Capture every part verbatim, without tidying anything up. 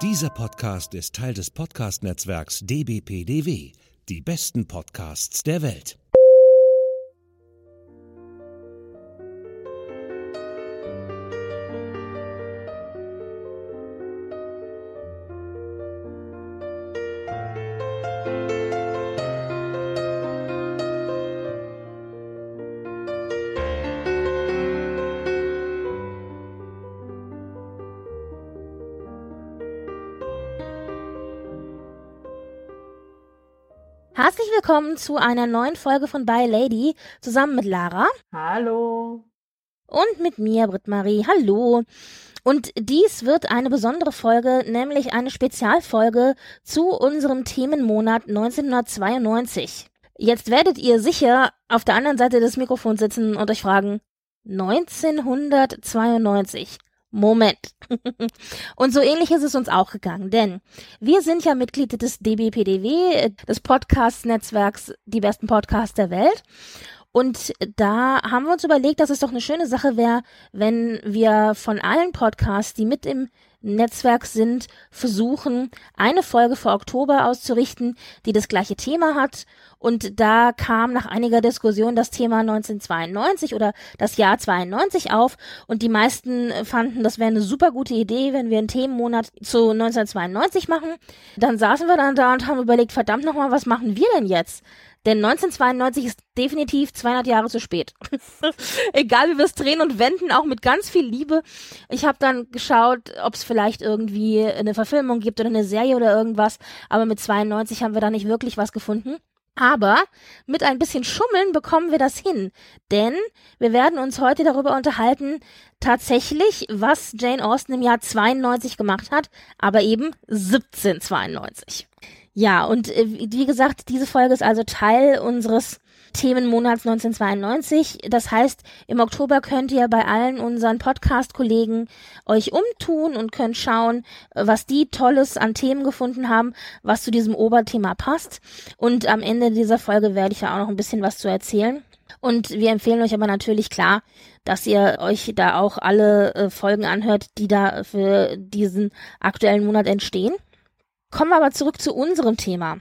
Dieser Podcast ist Teil des Podcast-Netzwerks D B P D W, die besten Podcasts der Welt. Herzlich willkommen zu einer neuen Folge von By Lady, zusammen mit Lara. Hallo. Und mit mir, Britt-Marie. Hallo. Und dies wird eine besondere Folge, nämlich eine Spezialfolge zu unserem Themenmonat neunzehnhundertzweiundneunzig. Jetzt werdet ihr sicher auf der anderen Seite des Mikrofons sitzen und euch fragen, neunzehnhundertzweiundneunzig. Moment. Und so ähnlich ist es uns auch gegangen, denn wir sind ja Mitglied des D B P D W, des Podcast-Netzwerks Die besten Podcasts der Welt. Und da haben wir uns überlegt, dass es doch eine schöne Sache wäre, wenn wir von allen Podcasts, die mit im Netzwerk sind, versuchen, eine Folge für Oktober auszurichten, die das gleiche Thema hat. Und da kam nach einiger Diskussion das Thema neunzehnhundertzweiundneunzig oder das Jahr zweiundneunzig auf. Und die meisten fanden, das wäre eine super gute Idee, wenn wir einen Themenmonat zu neunzehnhundertzweiundneunzig machen. Dann saßen wir dann da und haben überlegt, verdammt nochmal, was machen wir denn jetzt? Denn neunzehnhundertzweiundneunzig ist definitiv zweihundert Jahre zu spät. Egal wie wir es drehen und wenden, auch mit ganz viel Liebe. Ich habe dann geschaut, ob es vielleicht irgendwie eine Verfilmung gibt oder eine Serie oder irgendwas. Aber mit zweiundneunzig haben wir da nicht wirklich was gefunden. Aber mit ein bisschen Schummeln bekommen wir das hin. Denn wir werden uns heute darüber unterhalten, tatsächlich, was Jane Austen im Jahr zweiundneunzig gemacht hat, aber eben siebzehnhundertzweiundneunzig. Ja, und äh, wie gesagt, diese Folge ist also Teil unseres Themenmonats neunzehnhundertzweiundneunzig. Das heißt, im Oktober könnt ihr bei allen unseren Podcast-Kollegen euch umtun und könnt schauen, was die Tolles an Themen gefunden haben, was zu diesem Oberthema passt. Und am Ende dieser Folge werde ich ja auch noch ein bisschen was zu erzählen. Und wir empfehlen euch aber natürlich klar, dass ihr euch da auch alle äh, Folgen anhört, die da für diesen aktuellen Monat entstehen. Kommen wir aber zurück zu unserem Thema.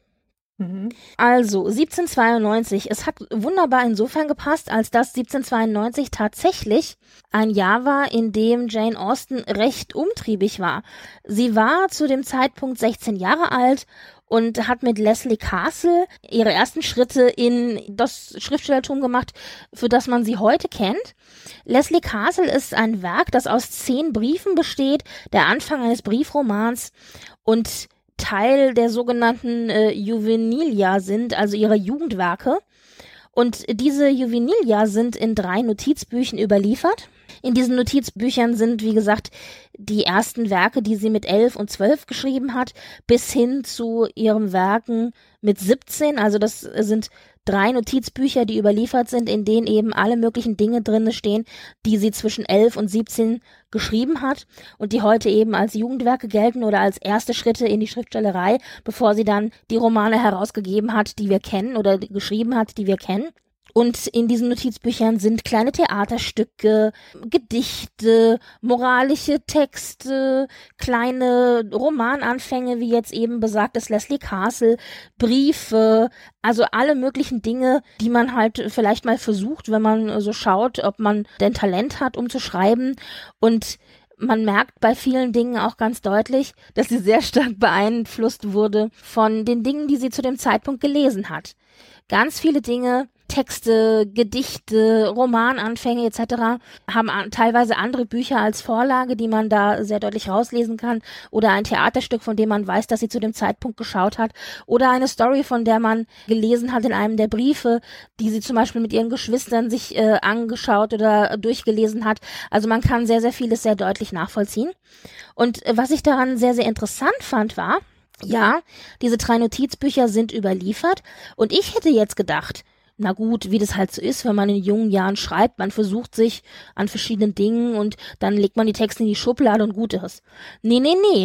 Mhm. Also siebzehnhundertzweiundneunzig, es hat wunderbar insofern gepasst, als dass siebzehnhundertzweiundneunzig tatsächlich ein Jahr war, in dem Jane Austen recht umtriebig war. Sie war zu dem Zeitpunkt sechzehn Jahre alt und hat mit Leslie Castle ihre ersten Schritte in das Schriftstellertum gemacht, für das man sie heute kennt. Leslie Castle ist ein Werk, das aus zehn Briefen besteht, der Anfang eines Briefromans und Teil der sogenannten äh, Juvenilia sind, also ihre Jugendwerke. Und diese Juvenilia sind in drei Notizbüchern überliefert. In diesen Notizbüchern sind, wie gesagt, die ersten Werke, die sie mit elf und zwölf geschrieben hat, bis hin zu ihren Werken mit siebzehn. Also das sind drei Notizbücher, die überliefert sind, in denen eben alle möglichen Dinge drin stehen, die sie zwischen elf und siebzehn geschrieben hat und die heute eben als Jugendwerke gelten oder als erste Schritte in die Schriftstellerei, bevor sie dann die Romane herausgegeben hat, die wir kennen oder geschrieben hat, die wir kennen. Und in diesen Notizbüchern sind kleine Theaterstücke, Gedichte, moralische Texte, kleine Romananfänge, wie jetzt eben besagtes Leslie Castle, Briefe, also alle möglichen Dinge, die man halt vielleicht mal versucht, wenn man so schaut, ob man denn Talent hat, um zu schreiben. Und man merkt bei vielen Dingen auch ganz deutlich, dass sie sehr stark beeinflusst wurde von den Dingen, die sie zu dem Zeitpunkt gelesen hat. Ganz viele Dinge, Texte, Gedichte, Romananfänge et cetera haben an, teilweise andere Bücher als Vorlage, die man da sehr deutlich rauslesen kann, oder ein Theaterstück, von dem man weiß, dass sie zu dem Zeitpunkt geschaut hat, oder eine Story, von der man gelesen hat in einem der Briefe, die sie zum Beispiel mit ihren Geschwistern sich äh, angeschaut oder durchgelesen hat. Also man kann sehr, sehr vieles sehr deutlich nachvollziehen. Und äh, was ich daran sehr, sehr interessant fand, war, ja, diese drei Notizbücher sind überliefert und ich hätte jetzt gedacht, na gut, wie das halt so ist, wenn man in jungen Jahren schreibt, man versucht sich an verschiedenen Dingen und dann legt man die Texte in die Schublade und gut ist. Nee, nee, nee.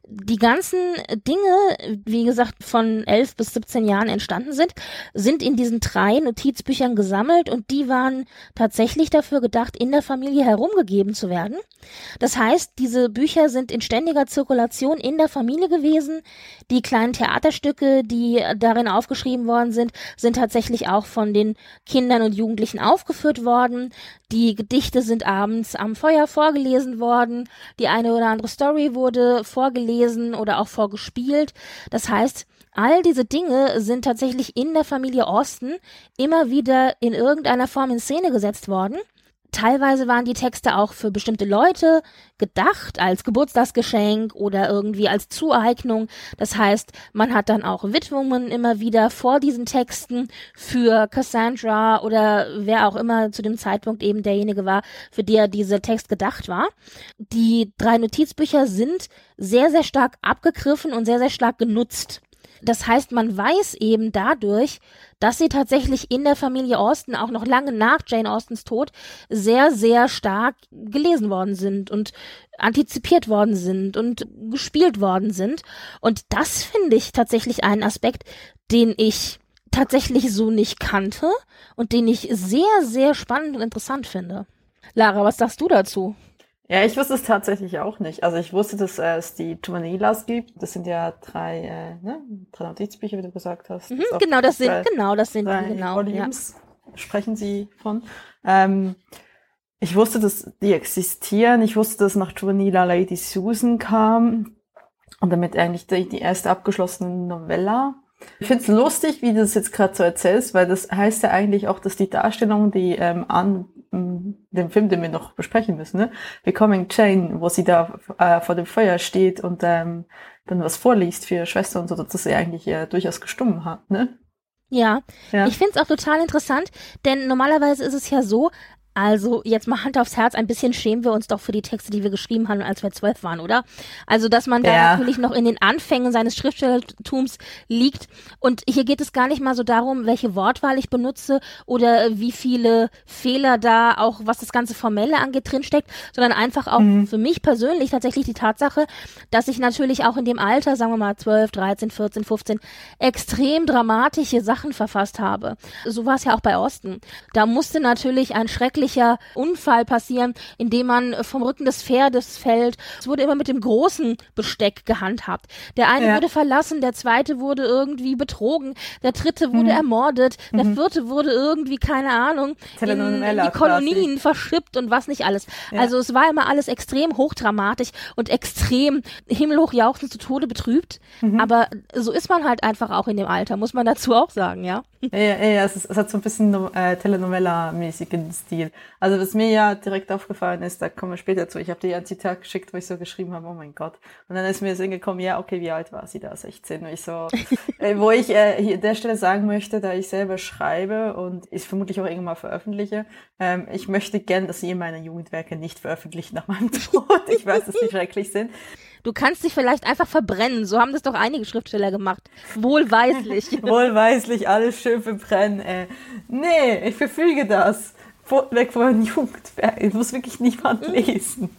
die ganzen Dinge, wie gesagt, von elf bis siebzehn Jahren entstanden sind, sind in diesen drei Notizbüchern gesammelt und die waren tatsächlich dafür gedacht, in der Familie herumgegeben zu werden. Das heißt, diese Bücher sind in ständiger Zirkulation in der Familie gewesen. Die kleinen Theaterstücke, die darin aufgeschrieben worden sind, sind tatsächlich auch von den Kindern und Jugendlichen aufgeführt worden. Die Gedichte sind abends am Feuer vorgelesen worden. Die eine oder andere Story wurde vorgelesen oder auch vorgespielt. Das heißt, all diese Dinge sind tatsächlich in der Familie Austen immer wieder in irgendeiner Form in Szene gesetzt worden. Teilweise waren die Texte auch für bestimmte Leute gedacht, als Geburtstagsgeschenk oder irgendwie als Zueignung. Das heißt, man hat dann auch Widmungen immer wieder vor diesen Texten für Cassandra oder wer auch immer zu dem Zeitpunkt eben derjenige war, für der dieser Text gedacht war. Die drei Notizbücher sind sehr, sehr stark abgegriffen und sehr, sehr stark genutzt. Das heißt, man weiß eben dadurch, dass sie tatsächlich in der Familie Austen auch noch lange nach Jane Austens Tod sehr, sehr stark gelesen worden sind und antizipiert worden sind und gespielt worden sind. Und das finde ich tatsächlich einen Aspekt, den ich tatsächlich so nicht kannte und den ich sehr, sehr spannend und interessant finde. Lara, was sagst du dazu? Ja, ich wusste es tatsächlich auch nicht. Also ich wusste, dass äh, es die Juvenilas gibt. Das sind ja drei, äh, ne, drei Notizbücher, wie du gesagt hast. Mhm, das genau, das sind, drei, genau, das sind drei die, genau. Volumes, ja. Sprechen sie von. Ähm, ich wusste, dass die existieren. Ich wusste, dass nach Juvenila Lady Susan kam. Und damit eigentlich die, die erste abgeschlossene Novella. Ich finde es lustig, wie du das jetzt gerade so erzählst, weil das heißt ja eigentlich auch, dass die Darstellung, die ähm, an dem Film, den wir noch besprechen müssen, ne? Becoming Jane, wo sie da äh, vor dem Feuer steht und ähm, dann was vorliest für ihre Schwester und so, dass sie eigentlich äh, durchaus gestummen hat, ne? Ja, ja. Ich finde es auch total interessant, denn normalerweise ist es ja so, also jetzt mal Hand aufs Herz, ein bisschen schämen wir uns doch für die Texte, die wir geschrieben haben, als wir zwölf waren, oder? Also, dass man da ja. natürlich noch in den Anfängen seines Schriftstellertums liegt. Und hier geht es gar nicht mal so darum, welche Wortwahl ich benutze oder wie viele Fehler da auch, was das ganze Formelle angeht, drinsteckt, sondern einfach auch mhm. für mich persönlich tatsächlich die Tatsache, dass ich natürlich auch in dem Alter, sagen wir mal zwölf, dreizehn, vierzehn, fünfzehn, extrem dramatische Sachen verfasst habe. So war es ja auch bei Austen. Da musste natürlich ein schrecklicher Unfall passieren, indem man vom Rücken des Pferdes fällt. Es wurde immer mit dem großen Besteck gehandhabt. Der eine ja. wurde verlassen, der zweite wurde irgendwie betrogen, der dritte wurde mhm. ermordet, der mhm. vierte wurde irgendwie, keine Ahnung, in, in die Kolonien quasi verschippt und was nicht alles. Ja. Also es war immer alles extrem hochdramatisch und extrem himmelhoch jauchzend zu Tode betrübt. Mhm. Aber so ist man halt einfach auch in dem Alter, muss man dazu auch sagen, ja. Ja, ja, ja es, ist, es hat so ein bisschen äh, Telenovela-mäßigen Stil. Also was mir ja direkt aufgefallen ist, da kommen wir später zu, ich habe dir ja ein Zitat geschickt, wo ich so geschrieben habe, oh mein Gott. Und dann ist mir so hingekommen, ja, okay, wie alt war sie da? sechzehn. Und ich so, äh, wo ich äh, hier an der Stelle sagen möchte, da ich selber schreibe und ich vermutlich auch irgendwann mal veröffentliche, ähm, ich möchte gern, dass ihr meine Jugendwerke nicht veröffentlicht nach meinem Tod. Ich weiß, dass die schrecklich sind. Du kannst dich vielleicht einfach verbrennen. So haben das doch einige Schriftsteller gemacht. Wohlweislich. Wohlweislich, alles schön verbrennen. Äh, nee, ich verfüge das. Weg von meinem Jugendwerk. Ich muss wirklich niemand lesen.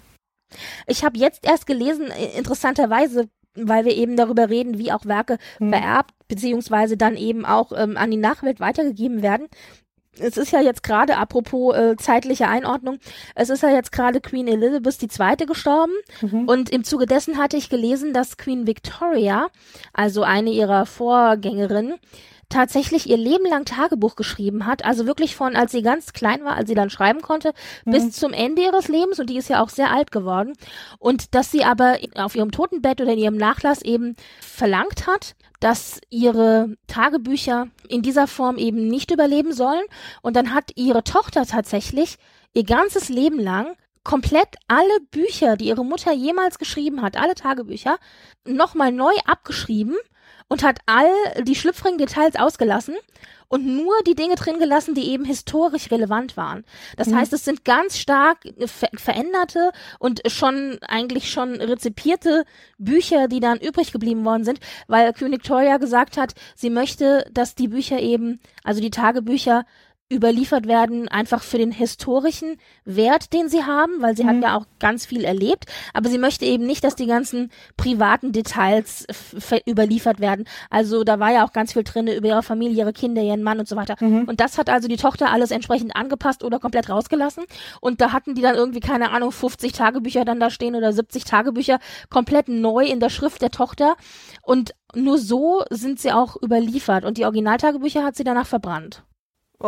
Ich habe jetzt erst gelesen, interessanterweise, weil wir eben darüber reden, wie auch Werke hm. vererbt, beziehungsweise dann eben auch ähm, an die Nachwelt weitergegeben werden. Es ist ja jetzt gerade, apropos äh, zeitliche Einordnung, es ist ja jetzt gerade Queen Elizabeth die Zweite gestorben mhm. und im Zuge dessen hatte ich gelesen, dass Queen Victoria, also eine ihrer Vorgängerinnen, tatsächlich ihr Leben lang Tagebuch geschrieben hat, also wirklich von, als sie ganz klein war, als sie dann schreiben konnte, mhm. bis zum Ende ihres Lebens, und die ist ja auch sehr alt geworden, und dass sie aber auf ihrem Totenbett oder in ihrem Nachlass eben verlangt hat, dass ihre Tagebücher in dieser Form eben nicht überleben sollen, und dann hat ihre Tochter tatsächlich ihr ganzes Leben lang komplett alle Bücher, die ihre Mutter jemals geschrieben hat, alle Tagebücher, nochmal neu abgeschrieben und hat all die schlüpfrigen Details ausgelassen und nur die Dinge drin gelassen, die eben historisch relevant waren. Das mhm. heißt, es sind ganz stark ver- veränderte und schon eigentlich schon rezipierte Bücher, die dann übrig geblieben worden sind, weil Queen Victoria gesagt hat, sie möchte, dass die Bücher eben, also die Tagebücher, überliefert werden, einfach für den historischen Wert, den sie haben, weil sie mhm. hat ja auch ganz viel erlebt, aber sie möchte eben nicht, dass die ganzen privaten Details f- überliefert werden. Also da war ja auch ganz viel drin über ihre Familie, ihre Kinder, ihren Mann und so weiter. Mhm. Und das hat also die Tochter alles entsprechend angepasst oder komplett rausgelassen. Und da hatten die dann irgendwie, keine Ahnung, fünfzig Tagebücher dann da stehen oder siebzig Tagebücher, komplett neu in der Schrift der Tochter. Und nur so sind sie auch überliefert. Und die Originaltagebücher hat sie danach verbrannt. Oh.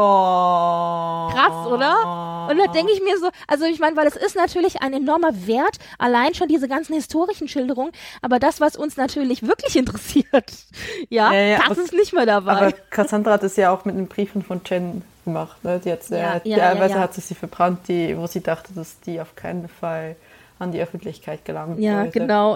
Krass, oder? Und da denke ich mir so, also ich meine, weil es ist natürlich ein enormer Wert, allein schon diese ganzen historischen Schilderungen, aber das, was uns natürlich wirklich interessiert, ja, ja, ja das aber, ist nicht mehr dabei. Aber Cassandra hat es ja auch mit den Briefen von Jen gemacht, ne? Die hat, ja, äh, ja, teilweise ja, ja. hat sie sie verbrannt, die, wo sie dachte, dass die auf keinen Fall an die Öffentlichkeit gelangen Ja, wollte. Genau.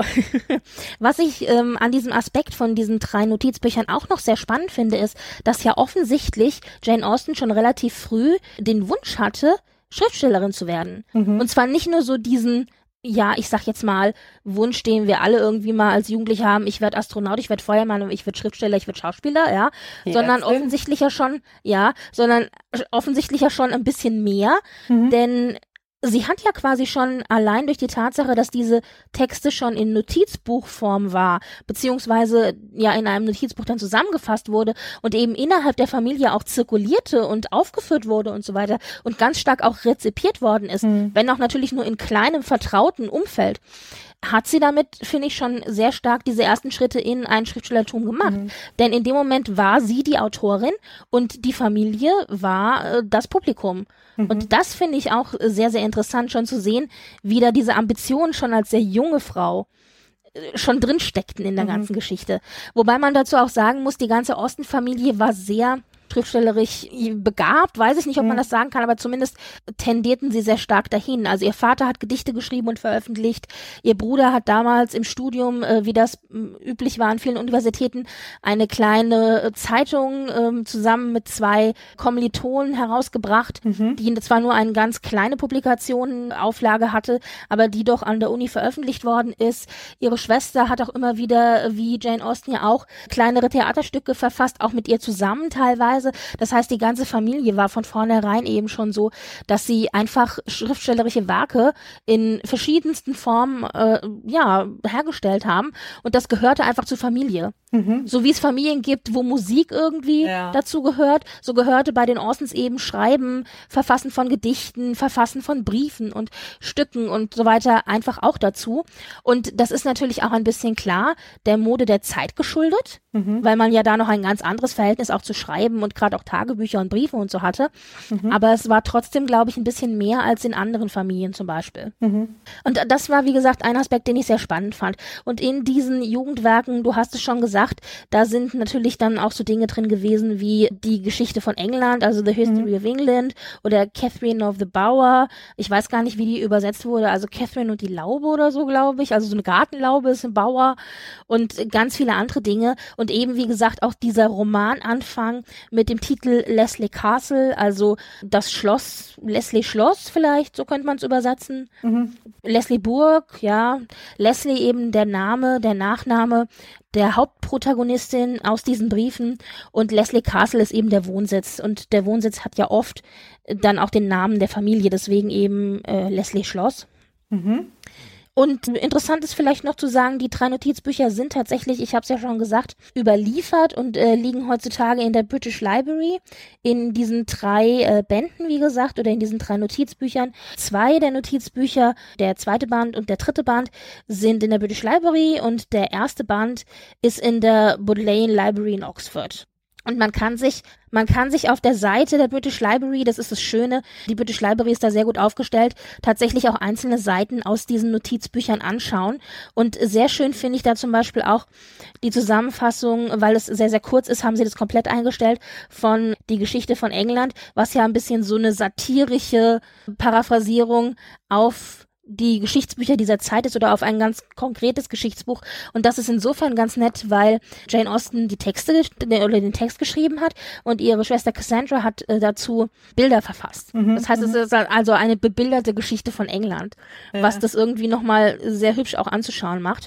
Was ich ähm, an diesem Aspekt von diesen drei Notizbüchern auch noch sehr spannend finde, ist, dass ja offensichtlich Jane Austen schon relativ früh den Wunsch hatte, Schriftstellerin zu werden. Mhm. Und zwar nicht nur so diesen, ja, ich sag jetzt mal, Wunsch, den wir alle irgendwie mal als Jugendliche haben, ich werde Astronaut, ich werde Feuermann, ich werde Schriftsteller, ich werde Schauspieler, ja, Die sondern Ärzte. offensichtlich ja schon, ja, sondern offensichtlich ja schon ein bisschen mehr, mhm. denn sie hat ja quasi schon allein durch die Tatsache, dass diese Texte schon in Notizbuchform war, beziehungsweise ja in einem Notizbuch dann zusammengefasst wurde und eben innerhalb der Familie auch zirkulierte und aufgeführt wurde und so weiter und ganz stark auch rezipiert worden ist, mhm. wenn auch natürlich nur in kleinem, vertrauten Umfeld, hat sie damit, finde ich, schon sehr stark diese ersten Schritte in ein Schriftstellertum gemacht. Mhm. Denn in dem Moment war sie die Autorin und die Familie war äh, das Publikum. Mhm. Und das finde ich auch sehr, sehr interessant, schon zu sehen, wie da diese Ambitionen schon als sehr junge Frau äh, schon drin steckten in der mhm. ganzen Geschichte. Wobei man dazu auch sagen muss, die ganze Austen-Familie war sehr schriftstellerisch begabt, weiß ich nicht, ob man das sagen kann, aber zumindest tendierten sie sehr stark dahin. Also ihr Vater hat Gedichte geschrieben und veröffentlicht, ihr Bruder hat damals im Studium, äh, wie das äh, üblich war an vielen Universitäten, eine kleine äh, Zeitung äh, zusammen mit zwei Kommilitonen herausgebracht, mhm. die zwar nur eine ganz kleine Publikation, Auflage hatte, aber die doch an der Uni veröffentlicht worden ist. Ihre Schwester hat auch immer wieder, wie Jane Austen ja auch, kleinere Theaterstücke verfasst, auch mit ihr zusammen teilweise. Das heißt, die ganze Familie war von vornherein eben schon so, dass sie einfach schriftstellerische Werke in verschiedensten Formen äh, ja hergestellt haben und das gehörte einfach zur Familie. Mhm. So wie es Familien gibt, wo Musik irgendwie ja. dazu gehört, so gehörte bei den Austens eben Schreiben, Verfassen von Gedichten, Verfassen von Briefen und Stücken und so weiter einfach auch dazu. Und das ist natürlich auch ein bisschen klar der Mode der Zeit geschuldet, mhm. weil man ja da noch ein ganz anderes Verhältnis auch zu Schreiben und gerade auch Tagebücher und Briefe und so hatte. Mhm. Aber es war trotzdem, glaube ich, ein bisschen mehr als in anderen Familien zum Beispiel. Mhm. Und das war, wie gesagt, ein Aspekt, den ich sehr spannend fand. Und in diesen Jugendwerken, du hast es schon gesagt, da sind natürlich dann auch so Dinge drin gewesen wie die Geschichte von England, also The History mhm. of England oder Catherine of the Bower. Ich weiß gar nicht, wie die übersetzt wurde. Also Catherine und die Laube oder so, glaube ich. Also so eine Gartenlaube ist ein Bauer und ganz viele andere Dinge. Und eben, wie gesagt, auch dieser Romananfang mit dem Titel Leslie Castle, also das Schloss, Leslie Schloss vielleicht, so könnte man es übersetzen. Mhm. Leslie Burg, ja. Leslie eben der Name, der Nachname der Hauptprotagonistin aus diesen Briefen und Leslie Castle ist eben der Wohnsitz und der Wohnsitz hat ja oft dann auch den Namen der Familie, deswegen eben äh, Leslie Schloss. Mhm. Und interessant ist vielleicht noch zu sagen, die drei Notizbücher sind tatsächlich, ich habe es ja schon gesagt, überliefert und äh, liegen heutzutage in der British Library in diesen drei äh, Bänden, wie gesagt, oder in diesen drei Notizbüchern. Zwei der Notizbücher, der zweite Band und der dritte Band, sind in der British Library und der erste Band ist in der Bodleian Library in Oxford. Und man kann sich, man kann sich auf der Seite der British Library, das ist das Schöne, die British Library ist da sehr gut aufgestellt, tatsächlich auch einzelne Seiten aus diesen Notizbüchern anschauen. Und sehr schön finde ich da zum Beispiel auch die Zusammenfassung, weil es sehr, sehr kurz ist, haben sie das komplett eingestellt, von Die Geschichte von England, was ja ein bisschen so eine satirische Paraphrasierung auf die Geschichtsbücher dieser Zeit ist oder auf ein ganz konkretes Geschichtsbuch. Und das ist insofern ganz nett, weil Jane Austen die Texte oder den Text geschrieben hat und ihre Schwester Cassandra hat äh, dazu Bilder verfasst. Mhm, das heißt, es ist also eine bebilderte Geschichte von England, ja. was das irgendwie nochmal sehr hübsch auch anzuschauen macht.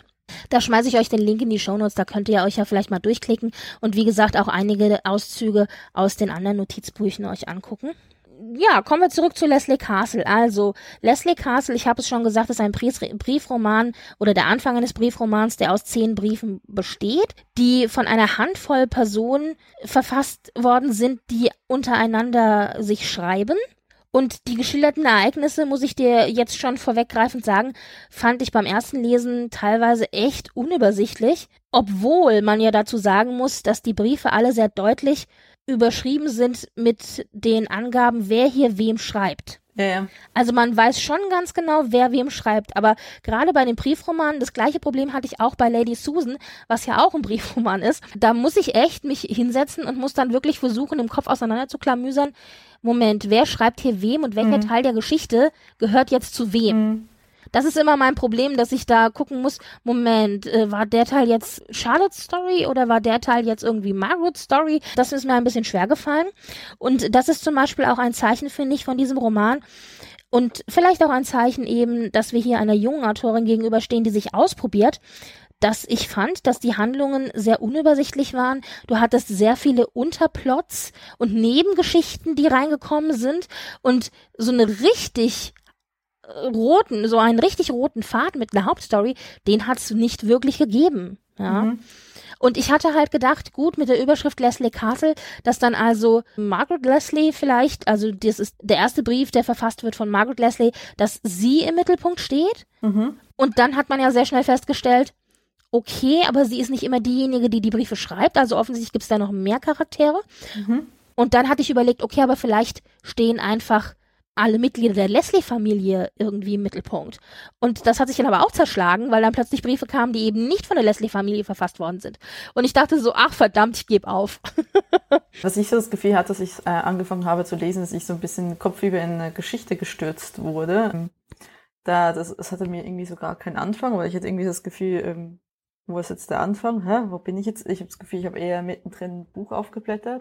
Da schmeiße ich euch den Link in die Shownotes, da könnt ihr euch ja vielleicht mal durchklicken und wie gesagt auch einige Auszüge aus den anderen Notizbüchern euch angucken. Ja, kommen wir zurück zu Leslie Castle. Also, Leslie Castle, ich habe es schon gesagt, ist ein Briefroman oder der Anfang eines Briefromans, der aus zehn Briefen besteht, die von einer Handvoll Personen verfasst worden sind, die untereinander sich schreiben. Und die geschilderten Ereignisse, muss ich dir jetzt schon vorweggreifend sagen, fand ich beim ersten Lesen teilweise echt unübersichtlich, obwohl man ja dazu sagen muss, dass die Briefe alle sehr deutlich überschrieben sind mit den Angaben, wer hier wem schreibt. Ja, ja. Also man weiß schon ganz genau, wer wem schreibt, aber gerade bei den Briefromanen, das gleiche Problem hatte ich auch bei Lady Susan, was ja auch ein Briefroman ist. Da muss ich echt mich hinsetzen und muss dann wirklich versuchen, im Kopf auseinander zu klamüsern, Moment, wer schreibt hier wem und welcher mhm. Teil der Geschichte gehört jetzt zu wem? Mhm. Das ist immer mein Problem, dass ich da gucken muss, Moment, äh, war der Teil jetzt Charlotte's Story oder war der Teil jetzt irgendwie Margaret's Story? Das ist mir ein bisschen schwer gefallen. Und das ist zum Beispiel auch ein Zeichen, finde ich, von diesem Roman. Und vielleicht auch ein Zeichen eben, dass wir hier einer jungen Autorin gegenüberstehen, die sich ausprobiert, dass ich fand, dass die Handlungen sehr unübersichtlich waren. Du hattest sehr viele Unterplots und Nebengeschichten, die reingekommen sind und so eine richtig roten, so einen richtig roten Faden mit einer Hauptstory, den hat es nicht wirklich gegeben. Ja. Mhm. Und ich hatte halt gedacht, gut, mit der Überschrift Leslie Castle, dass dann also Margaret Leslie vielleicht, also das ist der erste Brief, der verfasst wird von Margaret Leslie, dass sie im Mittelpunkt steht. Mhm. Und dann hat man ja sehr schnell festgestellt, okay, aber sie ist nicht immer diejenige, die die Briefe schreibt, also offensichtlich gibt es da noch mehr Charaktere. Mhm. Und dann hatte ich überlegt, okay, aber vielleicht stehen einfach alle Mitglieder der Leslie-Familie irgendwie im Mittelpunkt. Und das hat sich dann aber auch zerschlagen, weil dann plötzlich Briefe kamen, die eben nicht von der Leslie-Familie verfasst worden sind. Und ich dachte so, ach verdammt, ich gebe auf. Was ich so das Gefühl hatte, dass ich äh, angefangen habe zu lesen, dass ich so ein bisschen kopfüber in eine Geschichte gestürzt wurde. Da, das, das hatte mir irgendwie so gar keinen Anfang, weil ich hatte irgendwie das Gefühl, ähm, wo ist jetzt der Anfang? Hä? Wo bin ich jetzt? Ich habe das Gefühl, ich habe eher mittendrin ein Buch aufgeblättert.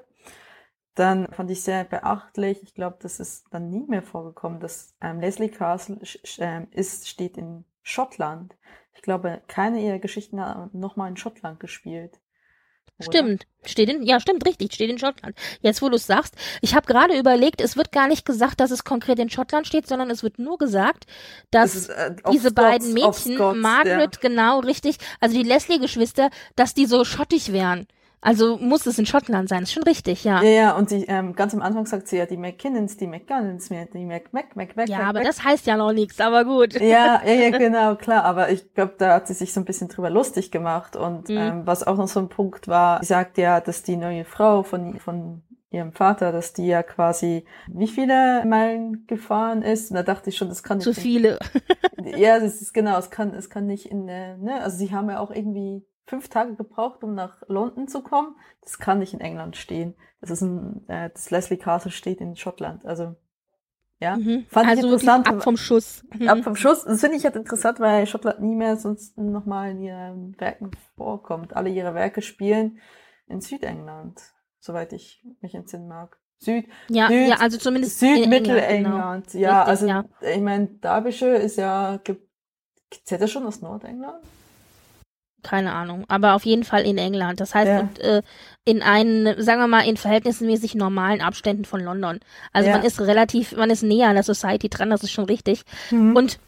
Dann fand ich sehr beachtlich, ich glaube, das ist dann nie mehr vorgekommen, dass ähm, Leslie Castle äh, ist, steht in Schottland. Ich glaube, keine ihrer Geschichten hat nochmal in Schottland gespielt. Oder? Stimmt, steht in, ja stimmt, richtig, steht in Schottland. Jetzt, wo du es sagst, ich habe gerade überlegt, es wird gar nicht gesagt, dass es konkret in Schottland steht, sondern es wird nur gesagt, dass ist, äh, diese Scots, beiden Mädchen, Scots, Margaret, ja. Genau, richtig, also die Leslie-Geschwister, dass die so schottig wären. Also muss es in Schottland sein, ist schon richtig, ja. Ja, ja, und sie, ähm, ganz am Anfang sagt sie ja die McKinnons, die McGunnons, die Mac, Mac, Mac, Mac. Ja, Mac, aber Mac. das heißt ja noch nichts, aber gut. Ja, ja, ja, genau, klar, aber ich glaube, da hat sie sich so ein bisschen drüber lustig gemacht und mhm. ähm, was auch noch so ein Punkt war, sie sagt ja, dass die neue Frau von, von ihrem Vater, dass die ja quasi wie viele Meilen gefahren ist, und da dachte ich schon, das kann nicht. Zu viele. In, ja, das ist genau, es kann, es kann nicht in, äh, ne, also sie haben ja auch irgendwie fünf Tage gebraucht, um nach London zu kommen. Das kann nicht in England stehen. Das ist ein, äh, das Leslie Castle steht in Schottland. Also, ja. Mhm. Fand also ich interessant. Ab vom Schuss. Ab vom Schuss. Das finde ich halt interessant, weil Schottland nie mehr sonst nochmal in ihren Werken vorkommt. Alle ihre Werke spielen in Südengland, soweit ich mich entsinnen mag. Süd, ja, Süd, ja, also zumindest Südmittelengland. Genau. Ja, richtig, also, ja. Ich meine, Derbyshire ist ja, zählt das schon aus Nordengland? Keine Ahnung, aber auf jeden Fall in England. Das heißt, ja. und, äh, in einen, sagen wir mal, in verhältnismäßig normalen Abständen von London. Also ja. man ist relativ, man ist näher an der Society dran, das ist schon richtig. Mhm. Und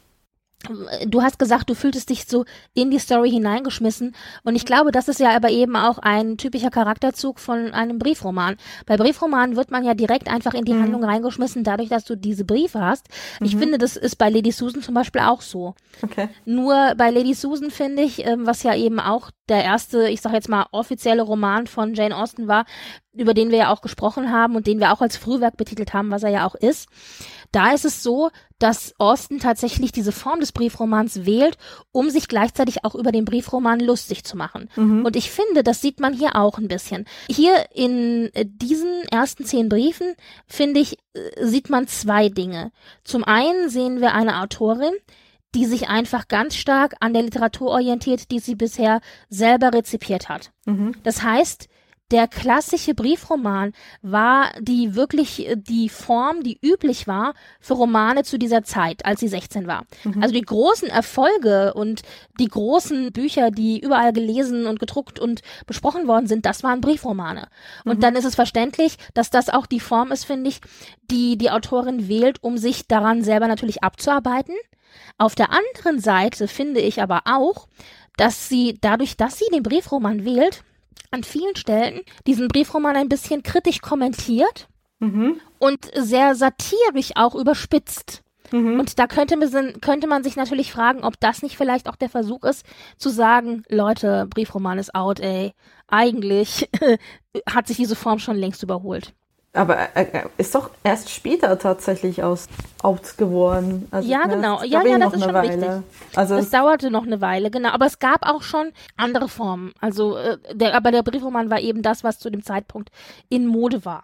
du hast gesagt, du fühltest dich so in die Story hineingeschmissen und ich glaube, das ist ja aber eben auch ein typischer Charakterzug von einem Briefroman. Bei Briefromanen wird man ja direkt einfach in die mhm. Handlung reingeschmissen, dadurch, dass du diese Briefe hast. Mhm. Ich finde, das ist bei Lady Susan zum Beispiel auch so. Okay. Nur bei Lady Susan finde ich, was ja eben auch der erste, ich sag jetzt mal, offizielle Roman von Jane Austen war, über den wir ja auch gesprochen haben und den wir auch als Frühwerk betitelt haben, was er ja auch ist. Da ist es so, dass Austen tatsächlich diese Form des Briefromans wählt, um sich gleichzeitig auch über den Briefroman lustig zu machen. Mhm. Und ich finde, das sieht man hier auch ein bisschen. Hier in diesen ersten zehn Briefen, finde ich, sieht man zwei Dinge. Zum einen sehen wir eine Autorin, die sich einfach ganz stark an der Literatur orientiert, die sie bisher selber rezipiert hat. Mhm. Das heißt, der klassische Briefroman war die wirklich die Form, die üblich war für Romane zu dieser Zeit, als sie sechzehn war. Mhm. Also die großen Erfolge und die großen Bücher, die überall gelesen und gedruckt und besprochen worden sind, das waren Briefromane. Und mhm. dann ist es verständlich, dass das auch die Form ist, finde ich, die die Autorin wählt, um sich daran selber natürlich abzuarbeiten. Auf der anderen Seite finde ich aber auch, dass sie dadurch, dass sie den Briefroman wählt, an vielen Stellen diesen Briefroman ein bisschen kritisch kommentiert mhm. und sehr satirisch auch überspitzt. Mhm. Und da könnte man, könnte man sich natürlich fragen, ob das nicht vielleicht auch der Versuch ist, zu sagen, Leute, Briefroman ist out, ey. Eigentlich hat sich diese Form schon längst überholt. Aber er ist doch erst später tatsächlich aus out geworden. Also ja, genau. Ja, ja, das ist schon Weile. richtig. Also das dauerte noch eine Weile, genau. Aber es gab auch schon andere Formen. Also, äh, der, aber der Briefroman war eben das, was zu dem Zeitpunkt in Mode war.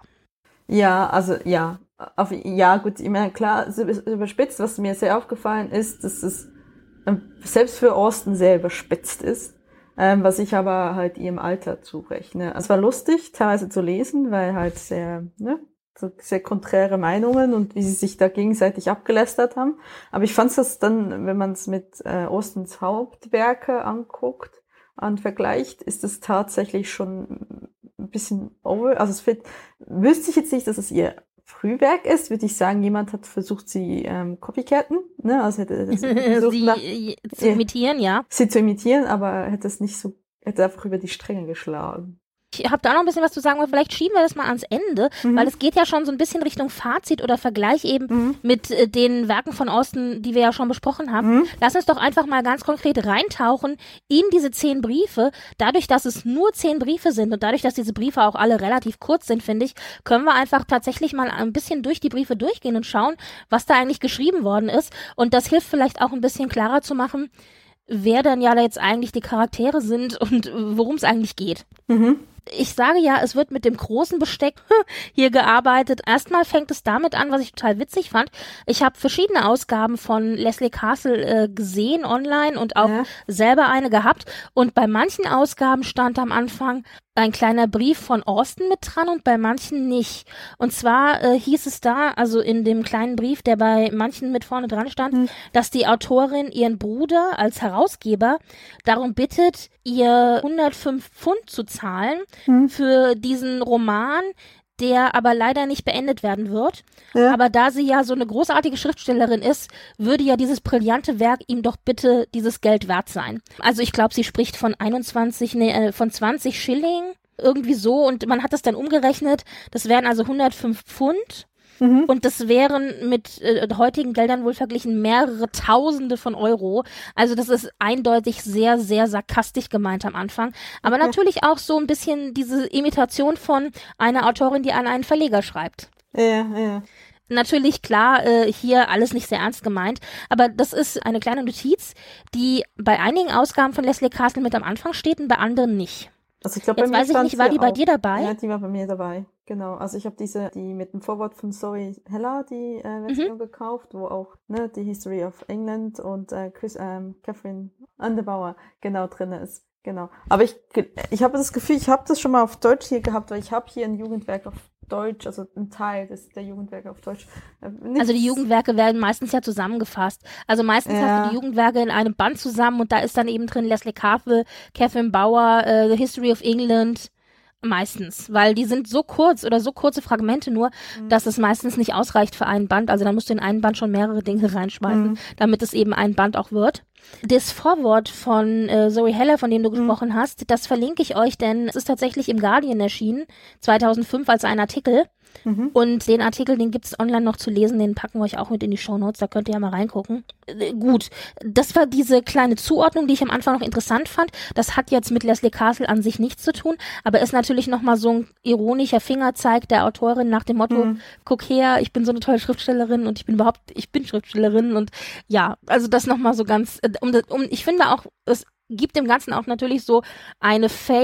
Ja, also ja. Auf, ja, gut, ich meine, klar, es ist überspitzt. Was mir sehr aufgefallen ist, dass es äh, selbst für Austen sehr überspitzt ist. Ähm, was ich aber halt ihrem Alter zurechne. Also es war lustig, teilweise zu lesen, weil halt sehr, ne, so sehr konträre Meinungen und wie sie sich da gegenseitig abgelästert haben. Aber ich fand das dann, wenn man es mit äh, Austens Hauptwerke anguckt und vergleicht, ist es tatsächlich schon ein bisschen over. Also es wird, wüsste ich jetzt nicht, dass es ihr Frühwerk ist, würde ich sagen, jemand hat versucht, sie ähm, copycatten, ne, also hätte das versucht, sie nach, zu imitieren, ja. Sie zu imitieren, aber hätte es nicht so, hätte einfach über die Stränge geschlagen. Ich habe da noch ein bisschen was zu sagen, aber vielleicht schieben wir das mal ans Ende, mhm. weil es geht ja schon so ein bisschen Richtung Fazit oder Vergleich eben mhm. mit äh, den Werken von Austen, die wir ja schon besprochen haben. Mhm. Lass uns doch einfach mal ganz konkret reintauchen in diese zehn Briefe. Dadurch, dass es nur zehn Briefe sind und dadurch, dass diese Briefe auch alle relativ kurz sind, finde ich, können wir einfach tatsächlich mal ein bisschen durch die Briefe durchgehen und schauen, was da eigentlich geschrieben worden ist. Und das hilft vielleicht auch ein bisschen klarer zu machen, wer denn ja da jetzt eigentlich die Charaktere sind und worum es eigentlich geht. Mhm. Ich sage ja, es wird mit dem großen Besteck hier gearbeitet. Erstmal fängt es damit an, was ich total witzig fand. Ich habe verschiedene Ausgaben von Leslie Castle äh, gesehen online und auch ja. selber eine gehabt. Und bei manchen Ausgaben stand am Anfang ein kleiner Brief von Austen mit dran und bei manchen nicht. Und zwar äh, hieß es da, also in dem kleinen Brief, der bei manchen mit vorne dran stand, hm. dass die Autorin ihren Bruder als Herausgeber darum bittet, ihr hundertfünf Pfund zu zahlen hm. für diesen Roman, der aber leider nicht beendet werden wird. Ja. Aber da sie ja so eine großartige Schriftstellerin ist, würde ja dieses brillante Werk ihm doch bitte dieses Geld wert sein. Also ich glaube, sie spricht von einundzwanzig, nee, äh, von zwanzig Schilling, irgendwie so, und man hat das dann umgerechnet. Das wären also hundertfünf Pfund. Mhm. Und das wären mit äh, heutigen Geldern wohl verglichen mehrere Tausende von Euro. Also das ist eindeutig sehr, sehr sarkastisch gemeint am Anfang. Aber okay. natürlich auch so ein bisschen diese Imitation von einer Autorin, die an einen Verleger schreibt. Ja, ja. Natürlich, klar, äh, hier alles nicht sehr ernst gemeint, aber das ist eine kleine Notiz, die bei einigen Ausgaben von Leslie Castle mit am Anfang steht und bei anderen nicht. Also ich glaube, Jetzt bei mir weiß ich nicht, war die bei auch. dir dabei? Ja, die war bei mir dabei, genau. Also ich habe diese, die mit dem Vorwort von Zoe Heller, die äh, Version mhm. gekauft, wo auch ne, die History of England und äh, Chris, ähm, Catherine Underbauer genau drin ist. Genau. Aber ich, ich habe das Gefühl, ich habe das schon mal auf Deutsch hier gehabt, weil ich habe hier ein Jugendwerk auf Deutsch, also ein Teil des, der Jugendwerke auf Deutsch. Nichts. Also die Jugendwerke werden meistens ja zusammengefasst. Also meistens ja. hast du die Jugendwerke in einem Band zusammen und da ist dann eben drin Leslie Castle, Catherine Bauer, äh, The History of England. Meistens, weil die sind so kurz oder so kurze Fragmente nur, mhm. dass es meistens nicht ausreicht für einen Band. Also dann musst du in einen Band schon mehrere Dinge reinschmeißen, mhm. damit es eben ein Band auch wird. Das Vorwort von äh, Zoe Heller, von dem du mhm. gesprochen hast, das verlinke ich euch, denn es ist tatsächlich im Guardian erschienen, zweitausendfünf als ein Artikel. Mhm. Und den Artikel, den gibt's online noch zu lesen, den packen wir euch auch mit in die Shownotes, da könnt ihr ja mal reingucken. Äh, gut, das war diese kleine Zuordnung, die ich am Anfang noch interessant fand. Das hat jetzt mit Leslie Castle an sich nichts zu tun, aber ist natürlich nochmal so ein ironischer Fingerzeig der Autorin nach dem Motto, mhm. guck her, ich bin so eine tolle Schriftstellerin und ich bin überhaupt, ich bin Schriftstellerin und ja, also das nochmal so ganz, um, um, ich finde auch, es gibt dem Ganzen auch natürlich so eine Fake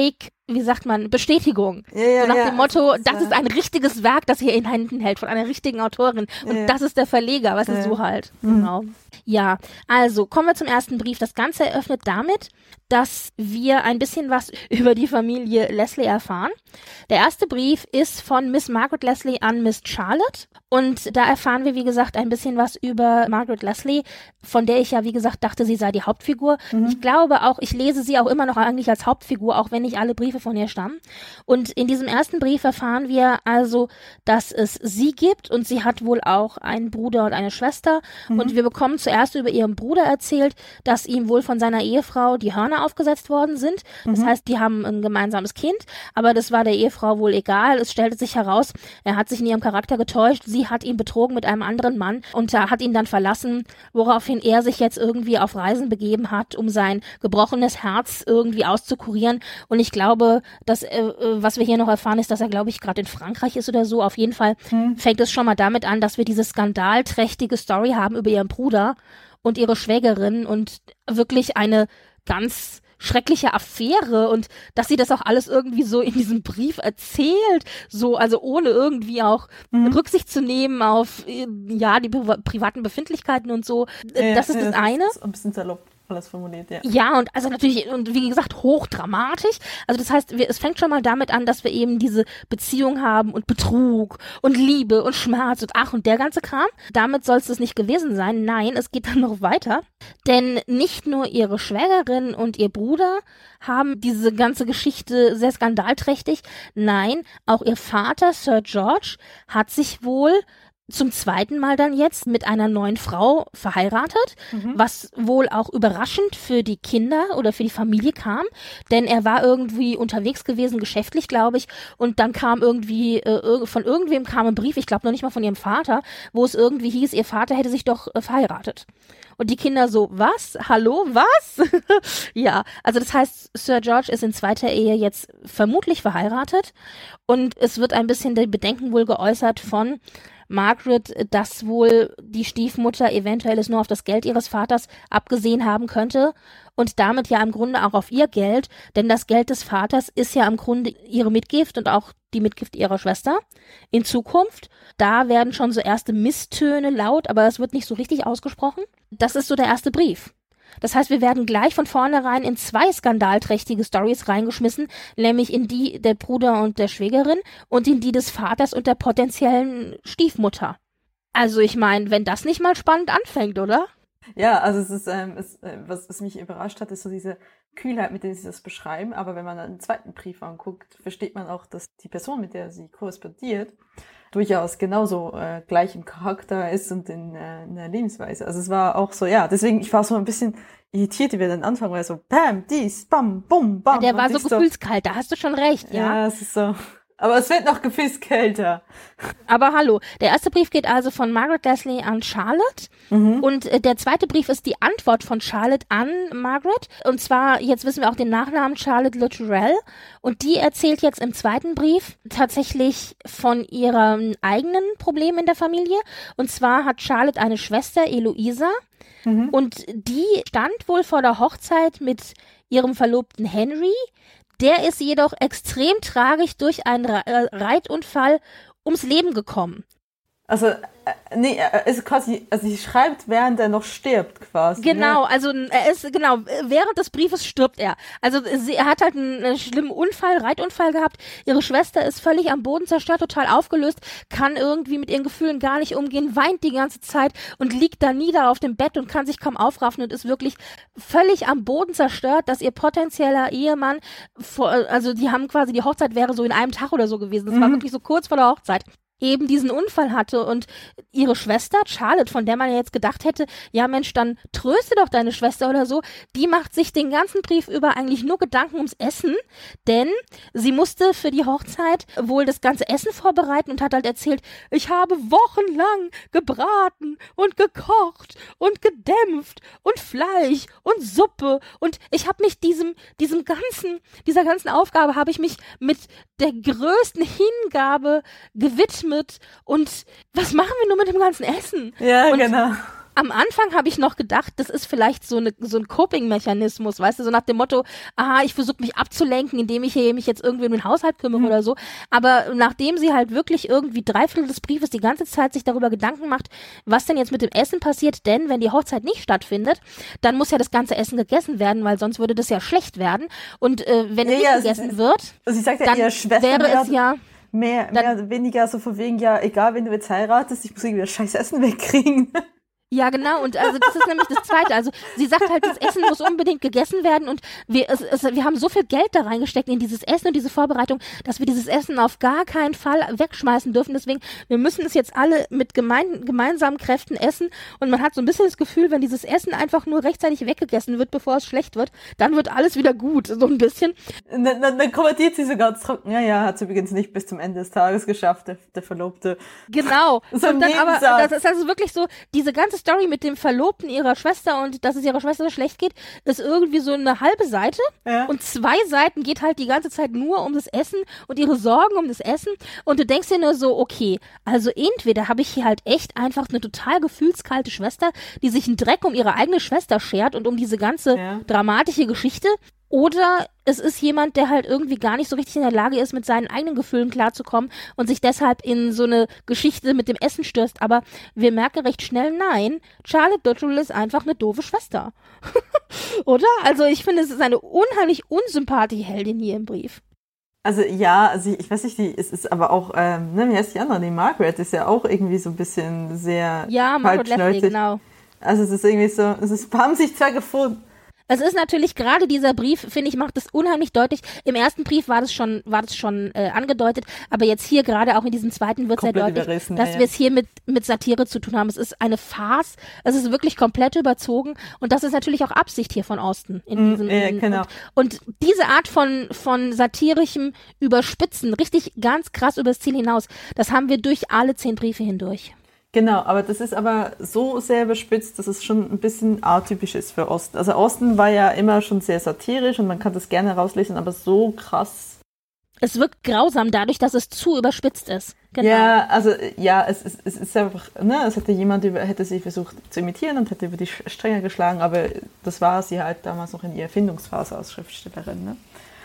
wie sagt man, Bestätigung. Ja, ja, so nach ja. dem Motto, das, das ist ein richtiges Werk, das ihr in Händen hält, von einer richtigen Autorin. Und ja. das ist der Verleger, was ist Ja. so halt. Mhm. Genau. Ja, also kommen wir zum ersten Brief. Das Ganze eröffnet damit, dass wir ein bisschen was über die Familie Leslie erfahren. Der erste Brief ist von Miss Margaret Leslie an Miss Charlotte. Und da erfahren wir, wie gesagt, ein bisschen was über Margaret Leslie, von der ich ja, wie gesagt, dachte, sie sei die Hauptfigur. Mhm. Ich glaube auch, ich lese sie auch immer noch eigentlich als Hauptfigur, auch wenn nicht alle Briefe von ihr stammen. Und in diesem ersten Brief erfahren wir also, dass es sie gibt und sie hat wohl auch einen Bruder und eine Schwester. Mhm. Und wir bekommen zuerst über ihren Bruder erzählt, dass ihm wohl von seiner Ehefrau die Hörner aufgesetzt worden sind. Das mhm. heißt, die haben ein gemeinsames Kind, aber das war der Ehefrau wohl egal. Es stellte sich heraus, er hat sich in ihrem Charakter getäuscht. Sie hat ihn betrogen mit einem anderen Mann und er hat ihn dann verlassen, woraufhin er sich jetzt irgendwie auf Reisen begeben hat, um sein gebrochenes Herz irgendwie auszukurieren. Und ich glaube, dass äh, was wir hier noch erfahren, ist, dass er, glaube ich, gerade in Frankreich ist oder so. Auf jeden Fall hm. fängt es schon mal damit an, dass wir diese skandalträchtige Story haben über ihren Bruder und ihre Schwägerin und wirklich eine ganz schreckliche Affäre und dass sie das auch alles irgendwie so in diesem Brief erzählt, so, also ohne irgendwie auch mhm. Rücksicht zu nehmen auf, ja, die pri- privaten Befindlichkeiten und so. Ja, das ist ja, das eine. Das ist ein bisschen salopp alles formuliert, ja. Ja, und also natürlich, und wie gesagt, hochdramatisch. Also das heißt, wir, es fängt schon mal damit an, dass wir eben diese Beziehung haben und Betrug und Liebe und Schmerz und ach und der ganze Kram. Damit soll es nicht gewesen sein. Nein, es geht dann noch weiter. Denn nicht nur ihre Schwägerin und ihr Bruder haben diese ganze Geschichte sehr skandalträchtig. Nein, auch ihr Vater, Sir George, hat sich wohl zum zweiten Mal dann jetzt mit einer neuen Frau verheiratet, mhm. was wohl auch überraschend für die Kinder oder für die Familie kam, denn er war irgendwie unterwegs gewesen, geschäftlich, glaube ich, und dann kam irgendwie, äh, von irgendwem kam ein Brief, ich glaube noch nicht mal von ihrem Vater, wo es irgendwie hieß, ihr Vater hätte sich doch äh, verheiratet. Und die Kinder so, was? Hallo, was? Ja, also das heißt, Sir George ist in zweiter Ehe jetzt vermutlich verheiratet und es wird ein bisschen der Bedenken wohl geäußert von Margaret, dass wohl die Stiefmutter eventuell es nur auf das Geld ihres Vaters abgesehen haben könnte und damit ja im Grunde auch auf ihr Geld, denn das Geld des Vaters ist ja im Grunde ihre Mitgift und auch die Mitgift ihrer Schwester in Zukunft. Da werden schon so erste Misstöne laut, aber es wird nicht so richtig ausgesprochen. Das ist so der erste Brief. Das heißt, wir werden gleich von vornherein in zwei skandalträchtige Stories reingeschmissen, nämlich in die der Bruder und der Schwägerin und in die des Vaters und der potenziellen Stiefmutter. Also ich meine, wenn das nicht mal spannend anfängt, oder? Ja, also es ist, ähm, es, äh, was, was mich überrascht hat, ist so diese Kühlheit, mit der sie das beschreiben. Aber wenn man dann den zweiten Brief anguckt, versteht man auch, dass die Person, mit der sie korrespondiert, durchaus genauso äh, gleich im Charakter ist und in, äh, in der Lebensweise. Also es war auch so, ja, deswegen, ich war so ein bisschen irritiert, wie wir dann anfangen, weil so, bam, dies, bam, bum, bam. Ja, der war so gefühlskalt, da hast du schon recht, ja. Ja, es ist so. Aber es wird noch gefühlskälter. Aber hallo, der erste Brief geht also von Margaret Leslie an Charlotte mhm. und äh, der zweite Brief ist die Antwort von Charlotte an Margaret und zwar, jetzt wissen wir auch den Nachnamen, Charlotte Luttrell und die erzählt jetzt im zweiten Brief tatsächlich von ihrem eigenen Problem in der Familie und zwar hat Charlotte eine Schwester, Eloisa, mhm. und die stand wohl vor der Hochzeit mit ihrem Verlobten Henry. Der ist jedoch extrem tragisch durch einen Reitunfall ums Leben gekommen. Also, äh, nee, er ist quasi, also sie schreibt, während er noch stirbt, quasi. Genau, ne? also er ist, genau, während des Briefes stirbt er. Also sie, er hat halt einen, einen schlimmen Unfall, Reitunfall gehabt. Ihre Schwester ist völlig am Boden zerstört, total aufgelöst, kann irgendwie mit ihren Gefühlen gar nicht umgehen, weint die ganze Zeit und liegt da nieder auf dem Bett und kann sich kaum aufraffen und ist wirklich völlig am Boden zerstört, dass ihr potenzieller Ehemann, vor, also die haben quasi, die Hochzeit wäre so in einem Tag oder so gewesen. Das mhm. war wirklich so kurz vor der Hochzeit. Eben diesen Unfall hatte und ihre Schwester, Charlotte, von der man ja jetzt gedacht hätte, ja Mensch, dann tröste doch deine Schwester oder so, die macht sich den ganzen Brief über eigentlich nur Gedanken ums Essen, denn sie musste für die Hochzeit wohl das ganze Essen vorbereiten und hat halt erzählt, ich habe wochenlang gebraten und gekocht und gedämpft und Fleisch und Suppe und ich habe mich diesem, diesem ganzen, dieser ganzen Aufgabe habe ich mich mit der größten Hingabe gewidmet. Und was machen wir nur mit dem ganzen Essen? Ja, und, genau. am Anfang habe ich noch gedacht, das ist vielleicht so, eine, so ein Coping-Mechanismus, weißt du, so nach dem Motto, aha, ich versuche mich abzulenken, indem ich hier mich jetzt irgendwie um den Haushalt kümmere mhm. oder so. Aber nachdem sie halt wirklich irgendwie drei Viertel des Briefes die ganze Zeit sich darüber Gedanken macht, was denn jetzt mit dem Essen passiert, denn wenn die Hochzeit nicht stattfindet, dann muss ja das ganze Essen gegessen werden, weil sonst würde das ja schlecht werden. Und äh, wenn ja, es nicht ja, gegessen sie, wird, sie sagt ja, dann ihre Schwester wäre es ja... Mehr, dann, mehr oder weniger so von wegen, ja, egal, wenn du jetzt heiratest, ich muss irgendwie das scheiß Essen wegkriegen. Ja, genau. Und also das ist nämlich das Zweite. Also sie sagt halt, das Essen muss unbedingt gegessen werden und wir, es, es, wir haben so viel Geld da reingesteckt in dieses Essen und diese Vorbereitung, dass wir dieses Essen auf gar keinen Fall wegschmeißen dürfen. Deswegen, wir müssen es jetzt alle mit gemein, gemeinsamen Kräften essen und man hat so ein bisschen das Gefühl, wenn dieses Essen einfach nur rechtzeitig weggegessen wird, bevor es schlecht wird, dann wird alles wieder gut. So ein bisschen. Dann, dann, dann kommentiert sie so ganz trocken. Ja, ja, hat sie übrigens nicht bis zum Ende des Tages geschafft, der, der Verlobte. Genau. So und dann aber, Nebensatz. das ist also wirklich so, diese ganze Story mit dem Verlobten ihrer Schwester und dass es ihrer Schwester so schlecht geht, ist irgendwie so eine halbe Seite. Ja. Und zwei Seiten geht halt die ganze Zeit nur um das Essen und ihre Sorgen um das Essen. Und du denkst dir nur so, okay, also entweder habe ich hier halt echt einfach eine total gefühlskalte Schwester, die sich einen Dreck um ihre eigene Schwester schert und um diese ganze ja. dramatische Geschichte. Oder es ist jemand, der halt irgendwie gar nicht so richtig in der Lage ist, mit seinen eigenen Gefühlen klarzukommen und sich deshalb in so eine Geschichte mit dem Essen stürzt. Aber wir merken recht schnell, nein, Charlotte Dotterell ist einfach eine doofe Schwester. Oder? Also ich finde, es ist eine unheimlich unsympathische Heldin hier im Brief. Also ja, also ich, ich weiß nicht, die, es ist aber auch, ähm, ne, wie heißt die andere? Die Margaret ist ja auch irgendwie so ein bisschen sehr Ja, Margaret Leslie, genau. Also es ist irgendwie so, es ist, haben sich zwar gefunden. Es ist natürlich gerade dieser Brief, finde ich, macht es unheimlich deutlich. Im ersten Brief war das schon, war das schon äh, angedeutet, aber jetzt hier gerade auch in diesem zweiten wird sehr deutlich, überrissen, dass ja, ja. wir es hier mit mit Satire zu tun haben. Es ist eine Farce, es ist wirklich komplett überzogen und das ist natürlich auch Absicht hier von Austen in diesem. Mm, ja, in, genau. und, und diese Art von von satirischem Überspitzen, richtig ganz krass übers Ziel hinaus, das haben wir durch alle zehn Briefe hindurch. Genau, aber das ist aber so sehr überspitzt, dass es schon ein bisschen atypisch ist für Austen. Also Austen war ja immer schon sehr satirisch und man kann das gerne rauslesen, aber so krass. Es wirkt grausam dadurch, dass es zu überspitzt ist. Genau. Ja, also ja, es, es, es ist einfach, ne, es hätte jemand über, hätte sie versucht zu imitieren und hätte über die Stränge geschlagen, aber das war sie halt damals noch in ihrer Erfindungsphase als Schriftstellerin, ne?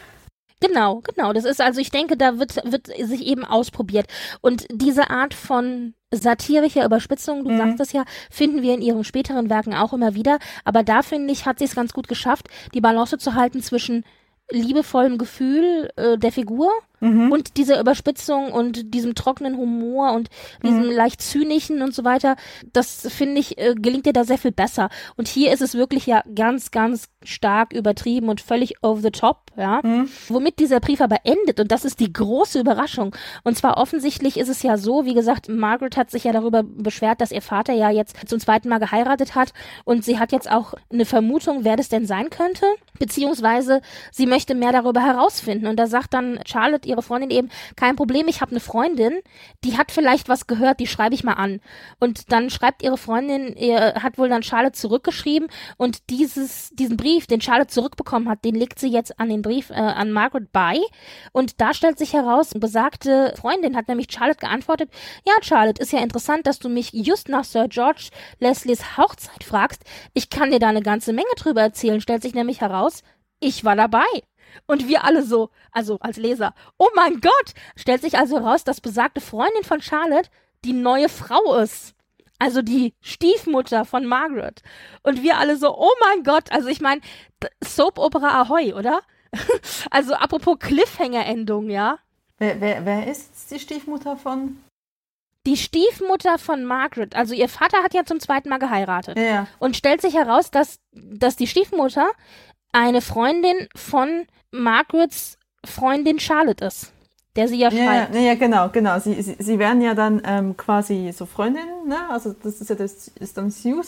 Genau, genau. Das ist also, ich denke, da wird, wird sich eben ausprobiert. Und diese Art von satirischer Überspitzung, du mhm. sagst es ja, finden wir in ihren späteren Werken auch immer wieder. Aber da, finde ich, hat sie es ganz gut geschafft, die Balance zu halten zwischen liebevollem Gefühl äh, der Figur mhm. und dieser Überspitzung und diesem trockenen Humor und diesem mhm. leicht zynischen und so weiter. Das, finde ich, äh, gelingt ihr da sehr viel besser. Und hier ist es wirklich ja ganz, ganz stark übertrieben und völlig over the top, ja. Mhm. Womit dieser Brief aber endet, und das ist die große Überraschung. Und zwar offensichtlich ist es ja so, wie gesagt, Margaret hat sich ja darüber beschwert, dass ihr Vater ja jetzt zum zweiten Mal geheiratet hat und sie hat jetzt auch eine Vermutung, wer das denn sein könnte, beziehungsweise sie möchte mehr darüber herausfinden. Und da sagt dann Charlotte, ihre Freundin eben, kein Problem, ich habe eine Freundin, die hat vielleicht was gehört, die schreibe ich mal an. Und dann schreibt ihre Freundin, ihr, hat wohl dann Charlotte zurückgeschrieben und dieses, diesen Brief, den Charlotte zurückbekommen hat, den legt sie jetzt an den Brief, äh, an Margaret bei. Und da stellt sich heraus, besagte Freundin hat nämlich Charlotte geantwortet, ja Charlotte, ist ja interessant, dass du mich just nach Sir George Leslies Hochzeit fragst. Ich kann dir da eine ganze Menge drüber erzählen, stellt sich nämlich heraus, ich war dabei. Und wir alle so, also als Leser, oh mein Gott, stellt sich also heraus, dass besagte Freundin von Charlotte die neue Frau ist. Also die Stiefmutter von Margaret. Und wir alle so, oh mein Gott, also ich meine, Soap-Opera Ahoi, oder? Also apropos Cliffhanger-Endung, ja? Wer, wer, wer ist die Stiefmutter von? Die Stiefmutter von Margaret, also ihr Vater hat ja zum zweiten Mal geheiratet. Ja. Und stellt sich heraus, dass, dass die Stiefmutter eine Freundin von Margarets Freundin Charlotte ist, der sie ja schreibt. Ja, ja, genau, genau. Sie, sie, sie werden ja dann ähm, quasi so Freundinnen, ne? Also das ist ja das ist dann Susan,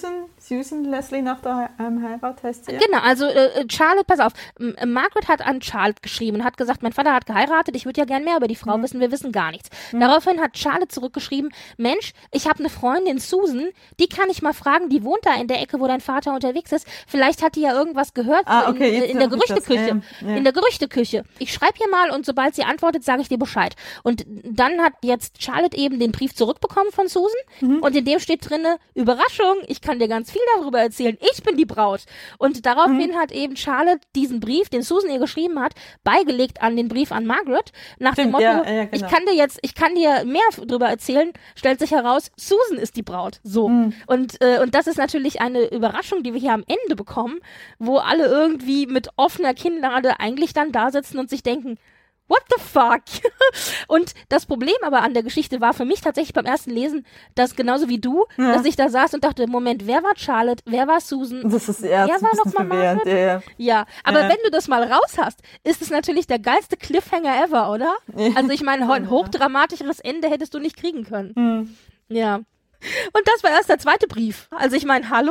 Susan Leslie nach der ähm, Heirat, heißt sie? Ja? Genau, also äh, Charlotte, pass auf, M- Margaret hat an Charlotte geschrieben und hat gesagt, mein Vater hat geheiratet, ich würde ja gern mehr über die Frau mhm. wissen, wir wissen gar nichts. Mhm. Daraufhin hat Charlotte zurückgeschrieben, Mensch, ich habe eine Freundin, Susan, die kann ich mal fragen, die wohnt da in der Ecke, wo dein Vater unterwegs ist. Vielleicht hat die ja irgendwas gehört ah, okay, in, in der Gerüchteküche. Ja, ja. In der Gerüchteküche. Ich schreibe hier mal und sobald sie antwortet, sage ich dir Bescheid. Und dann hat jetzt Charlotte eben den Brief zurückbekommen von Susan mhm. und in dem steht drinne, Überraschung, ich kann dir ganz viel darüber erzählen, ich bin die Braut. Und daraufhin mhm. hat eben Charlotte diesen Brief, den Susan ihr geschrieben hat, beigelegt an den Brief an Margaret, nach Stimmt, dem Motto, ja, ja, genau. ich kann dir jetzt, ich kann dir mehr darüber erzählen, stellt sich heraus, Susan ist die Braut. So. Mhm. Und, äh, und das ist natürlich eine Überraschung, die wir hier am Ende bekommen, wo alle irgendwie mit offener Kinnlade eigentlich dann da sitzen und sich denken, what the fuck? Und das Problem aber an der Geschichte war für mich tatsächlich beim ersten Lesen, dass genauso wie du, ja. dass ich da saß und dachte, Moment, wer war Charlotte? Wer war Susan? Das ist eher wer war noch mal Margaret? Ja, ja. ja, aber ja. wenn du das mal raus hast, ist es natürlich der geilste Cliffhanger ever, oder? Ja. Also ich meine, ein hochdramatischeres Ende hättest du nicht kriegen können. Hm. Ja. Und das war erst der zweite Brief. Also ich meine, hallo.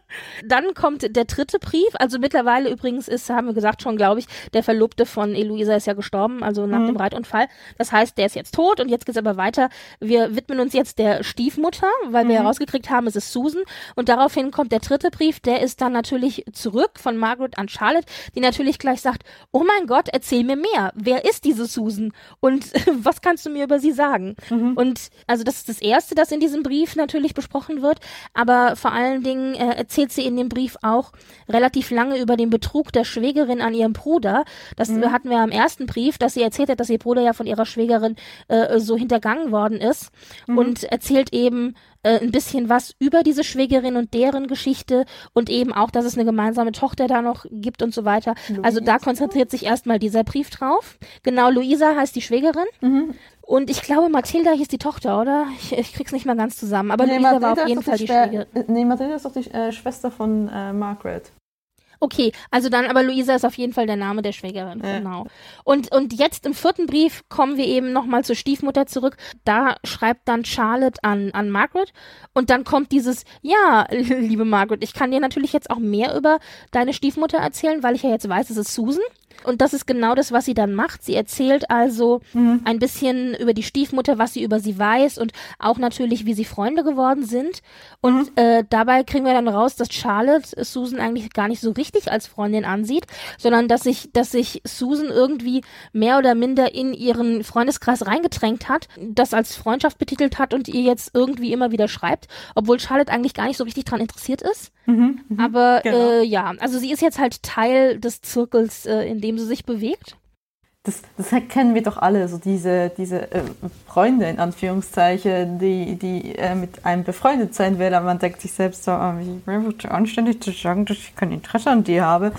Dann kommt der dritte Brief. Also mittlerweile übrigens ist, haben wir gesagt schon, glaube ich, der Verlobte von Eloisa ist ja gestorben, also nach mhm. dem Reitunfall. Das heißt, der ist jetzt tot und jetzt geht's aber weiter. Wir widmen uns jetzt der Stiefmutter, weil mhm. wir herausgekriegt haben, es ist Susan. Und daraufhin kommt der dritte Brief. Der ist dann natürlich zurück von Margaret an Charlotte, die natürlich gleich sagt, oh mein Gott, erzähl mir mehr. Wer ist diese Susan? Und was kannst du mir über sie sagen? Mhm. Und also das ist das Erste, das in diesem Brief natürlich besprochen wird, aber vor allen Dingen äh, erzählt sie in dem Brief auch relativ lange über den Betrug der Schwägerin an ihrem Bruder. Das mhm. hatten wir im ersten Brief, dass sie erzählt hat, dass ihr Bruder ja von ihrer Schwägerin äh, so hintergangen worden ist mhm. und erzählt eben äh, ein bisschen was über diese Schwägerin und deren Geschichte und eben auch, dass es eine gemeinsame Tochter da noch gibt und so weiter. Luisa? Also da konzentriert sich erstmal dieser Brief drauf. Genau, Luisa heißt die Schwägerin. Mhm. Und ich glaube, Mathilda hieß die Tochter, oder? Ich, ich krieg's nicht mal ganz zusammen. Aber nee, Luisa Mathilda war auf jeden Fall die, die Schwägerin. Nee, Mathilda ist doch die äh, Schwester von äh, Margaret. Okay, also dann, aber Luisa ist auf jeden Fall der Name der Schwägerin, ja. Genau. Und, und jetzt im vierten Brief kommen wir eben nochmal zur Stiefmutter zurück. Da schreibt dann Charlotte an, an Margaret und dann kommt dieses, ja, liebe Margaret, ich kann dir natürlich jetzt auch mehr über deine Stiefmutter erzählen, weil ich ja jetzt weiß, es ist Susan. Und das ist genau das, was sie dann macht. Sie erzählt also mhm. ein bisschen über die Stiefmutter, was sie über sie weiß und auch natürlich, wie sie Freunde geworden sind. Und mhm. äh, dabei kriegen wir dann raus, dass Charlotte Susan eigentlich gar nicht so richtig als Freundin ansieht, sondern dass sich, dass sich Susan irgendwie mehr oder minder in ihren Freundeskreis reingedrängt hat, das als Freundschaft betitelt hat und ihr jetzt irgendwie immer wieder schreibt, obwohl Charlotte eigentlich gar nicht so richtig dran interessiert ist. Mhm, mh, Aber genau. äh, ja, also sie ist jetzt halt Teil des Zirkels, äh, in dem sie sich bewegt. Das, das kennen wir doch alle, so diese, diese äh, Freunde in Anführungszeichen, die, die äh, mit einem befreundet sein will, aber man denkt sich selbst so, oh, ich bin einfach zu anständig zu sagen, dass ich kein Interesse an dir habe.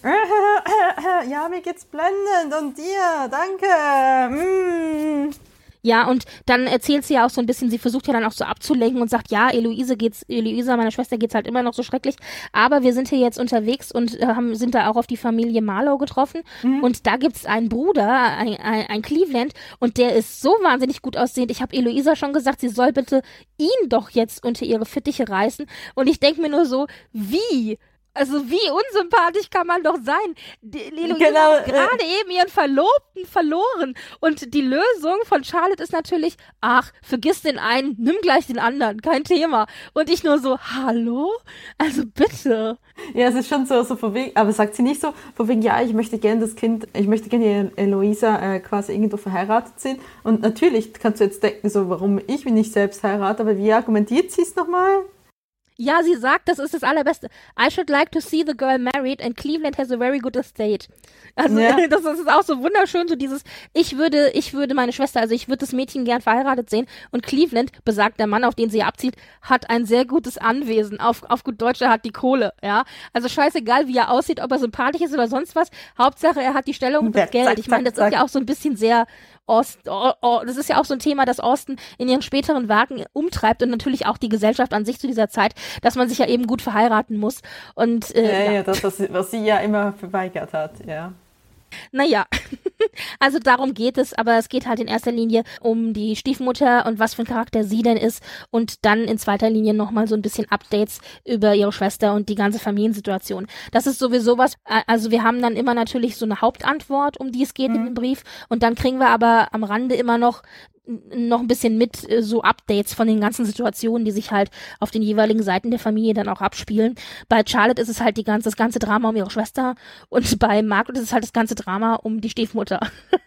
Ja, mir geht's blendend und dir, danke. Mm. Ja, und dann erzählt sie ja auch so ein bisschen, sie versucht ja dann auch so abzulenken und sagt, ja, Eloise geht's, Eloisa, meiner Schwester, geht's halt immer noch so schrecklich, aber wir sind hier jetzt unterwegs und äh, haben, sind da auch auf die Familie Marlowe getroffen mhm. und da gibt's einen Bruder, ein, ein, ein Cleveland und der ist so wahnsinnig gut aussehend. Ich habe Eloisa schon gesagt, sie soll bitte ihn doch jetzt unter ihre Fittiche reißen und ich denke mir nur so, wie? Also wie unsympathisch kann man doch sein? Eloisa genau, hat gerade äh, eben ihren Verlobten verloren. Und die Lösung von Charlotte ist natürlich, ach, vergiss den einen, nimm gleich den anderen, kein Thema. Und ich nur so, hallo? Also bitte. Ja, es ist schon so, so von wegen, aber sagt sie nicht so, von wegen, ja, ich möchte gerne das Kind, ich möchte gerne Eloisa äh, quasi irgendwo verheiratet sehen. Und natürlich kannst du jetzt denken, so, warum ich mich nicht selbst heirate, aber wie argumentiert sie es nochmal? Ja, sie sagt, das ist das Allerbeste. I should like to see the girl married and Cleveland has a very good estate. Also ja. das ist auch so wunderschön, so dieses, ich würde, ich würde meine Schwester, also ich würde das Mädchen gern verheiratet sehen und Cleveland, besagt der Mann, auf den sie abzieht, hat ein sehr gutes Anwesen. Auf, auf gut Deutsch, er hat die Kohle, ja. Also scheißegal, wie er aussieht, ob er sympathisch ist oder sonst was. Hauptsache, er hat die Stellung und das Geld. Ich meine, das ist ja auch so ein bisschen sehr Ost, oh, oh, das ist ja auch so ein Thema, das Austin in ihren späteren Werken umtreibt und natürlich auch die Gesellschaft an sich zu dieser Zeit, dass man sich ja eben gut verheiraten muss. Und, äh, ja, ja, ja, das, was, was sie ja immer verweigert hat, ja. Naja, Also darum geht es, aber es geht halt in erster Linie um die Stiefmutter und was für ein Charakter sie denn ist und dann in zweiter Linie nochmal so ein bisschen Updates über ihre Schwester und die ganze Familiensituation. Das ist sowieso was, also wir haben dann immer natürlich so eine Hauptantwort, um die es geht mhm. in dem Brief und dann kriegen wir aber am Rande immer noch noch ein bisschen mit so Updates von den ganzen Situationen, die sich halt auf den jeweiligen Seiten der Familie dann auch abspielen. Bei Charlotte ist es halt die ganze, das ganze Drama um ihre Schwester und bei Margaret ist es halt das ganze Drama um die Stiefmutter.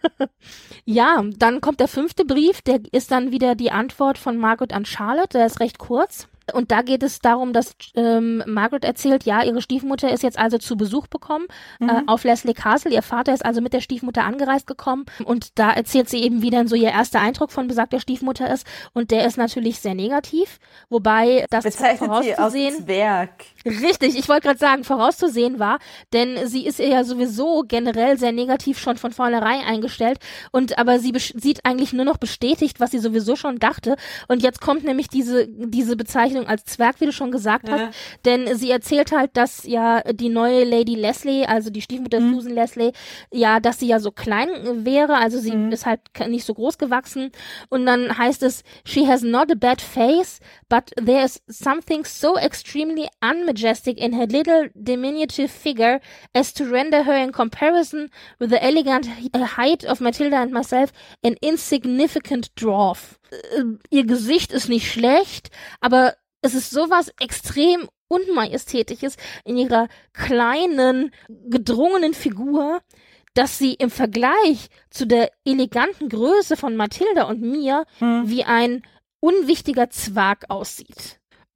Ja, dann kommt der fünfte Brief, der ist dann wieder die Antwort von Margaret an Charlotte, der ist recht kurz. Und da geht es darum, dass ähm, Margaret erzählt, ja, ihre Stiefmutter ist jetzt also zu Besuch bekommen mhm. äh, auf Leslie Castle. Ihr Vater ist also mit der Stiefmutter angereist gekommen und da erzählt sie eben, wie dann so ihr erster Eindruck von besagter Stiefmutter ist und der ist natürlich sehr negativ, wobei das bezeichnet vorauszusehen... Sie als Zwerg. Richtig, ich wollte gerade sagen, vorauszusehen war, denn sie ist ja sowieso generell sehr negativ schon von vornherein eingestellt und aber sie sieht eigentlich nur noch bestätigt, was sie sowieso schon dachte und jetzt kommt nämlich diese diese Bezeichnung als Zwerg, wie du schon gesagt ja. hast, denn sie erzählt halt, dass ja die neue Lady Leslie, also die Stiefmutter mhm. Susan Leslie, ja, dass sie ja so klein wäre, also sie mhm. ist halt nicht so groß gewachsen und dann heißt es, she has not a bad face, but there is something so extremely unmajestic in her little diminutive figure as to render her in comparison with the elegant height of Matilda and myself an insignificant dwarf. Äh, ihr Gesicht ist nicht schlecht, aber es ist sowas extrem Unmajestätisches in ihrer kleinen, gedrungenen Figur, dass sie im Vergleich zu der eleganten Größe von Mathilda und mir hm. wie ein unwichtiger Zwerg aussieht.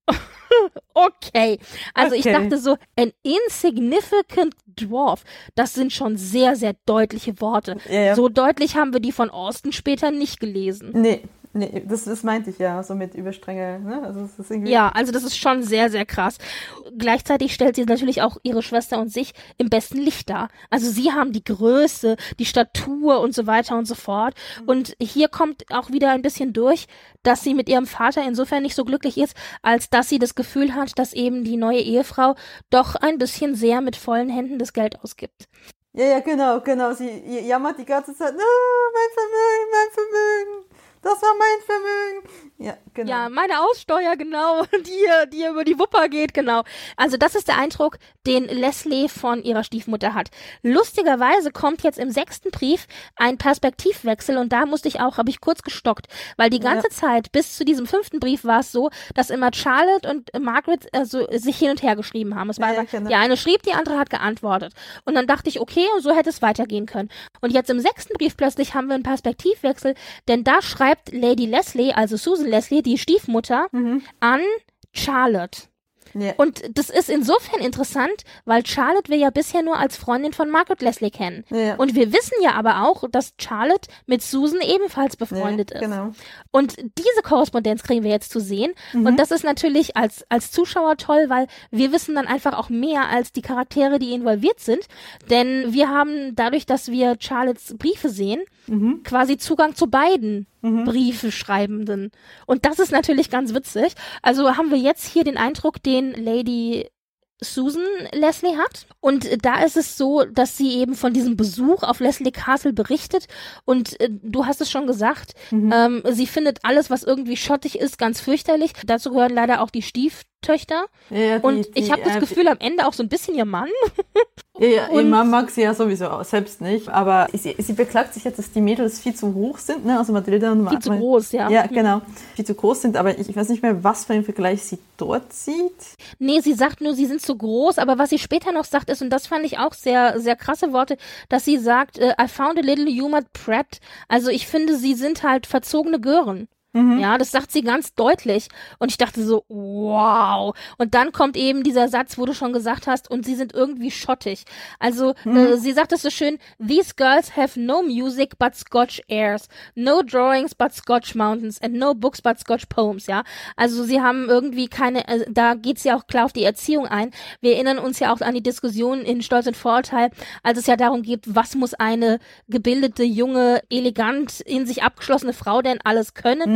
Okay, also okay. Ich dachte so, an insignificant dwarf, das sind schon sehr, sehr deutliche Worte. Ja, ja. So deutlich haben wir die von Austen später nicht gelesen. Nee. Nee, das, das meinte ich ja, so mit Überstrenge, ne? Also das ist irgendwie ja, also das ist schon sehr, sehr krass. Gleichzeitig stellt sie natürlich auch ihre Schwester und sich im besten Licht dar. Also sie haben die Größe, die Statur und so weiter und so fort. Mhm. Und hier kommt auch wieder ein bisschen durch, dass sie mit ihrem Vater insofern nicht so glücklich ist, als dass sie das Gefühl hat, dass eben die neue Ehefrau doch ein bisschen sehr mit vollen Händen das Geld ausgibt. Ja, ja, genau, genau. Sie jammert die ganze Zeit, oh, mein Vermögen, mein Vermögen. Das war mein Vermögen. Ja, genau. Ja, meine Aussteuer, genau, die, die über die Wupper geht, genau. Also das ist der Eindruck, den Leslie von ihrer Stiefmutter hat. Lustigerweise kommt jetzt im sechsten Brief ein Perspektivwechsel und da musste ich auch, habe ich kurz gestockt, weil die ganze ja. Zeit bis zu diesem fünften Brief war es so, dass immer Charlotte und Margaret also, sich hin und her geschrieben haben. Es war ja, immer, genau. Die eine schrieb, die andere hat geantwortet. Und dann dachte ich, okay, und so hätte es weitergehen können. Und jetzt im sechsten Brief plötzlich haben wir einen Perspektivwechsel, denn da schreibt Lady Leslie, also Susan Leslie, die Stiefmutter, mhm. an Charlotte. Yeah. Und das ist insofern interessant, weil Charlotte wir ja bisher nur als Freundin von Margaret Leslie kennen. Yeah. Und wir wissen ja aber auch, dass Charlotte mit Susan ebenfalls befreundet yeah, ist. Genau. Und diese Korrespondenz kriegen wir jetzt zu sehen. Mhm. Und das ist natürlich als, als Zuschauer toll, weil wir wissen dann einfach auch mehr als die Charaktere, die involviert sind. Denn wir haben dadurch, dass wir Charlottes Briefe sehen, mhm. quasi Zugang zu beiden mhm. Briefe schreibenden. Und das ist natürlich ganz witzig. Also haben wir jetzt hier den Eindruck, den Lady Susan Leslie hat. Und da ist es so, dass sie eben von diesem Besuch auf Leslie Castle berichtet. Und äh, du hast es schon gesagt, mhm. ähm, sie findet alles, was irgendwie schottig ist, ganz fürchterlich. Dazu gehören leider auch die Stieftöchter. Ja, die, und ich habe das äh, Gefühl, am Ende auch so ein bisschen ihr Mann. Ja, ja, ihr Mann mag sie ja sowieso auch selbst nicht, aber sie, sie beklagt sich jetzt, dass die Mädels viel zu hoch sind, ne? Also Mathilda und Viel zu groß, ja. Ja, genau. Viel zu groß sind, aber ich, ich weiß nicht mehr, was für einen Vergleich sie dort sieht. Nee, sie sagt nur, sie sind zu groß, aber was sie später noch sagt ist, und das fand ich auch sehr, sehr krasse Worte, dass sie sagt, I found a little humored prat. Also ich finde, sie sind halt verzogene Gören. Mhm. Ja, das sagt sie ganz deutlich. Und ich dachte so, wow. Und dann kommt eben dieser Satz, wo du schon gesagt hast, und sie sind irgendwie schottig. Also, mhm. äh, sie sagt es so schön, these girls have no music but Scotch airs, no drawings but Scotch mountains and no books but Scotch poems, ja. Also, sie haben irgendwie keine, äh, da geht's ja auch klar auf die Erziehung ein. Wir erinnern uns ja auch an die Diskussion in Stolz und Vorurteil, als es ja darum geht, was muss eine gebildete, junge, elegant, in sich abgeschlossene Frau denn alles können? Mhm.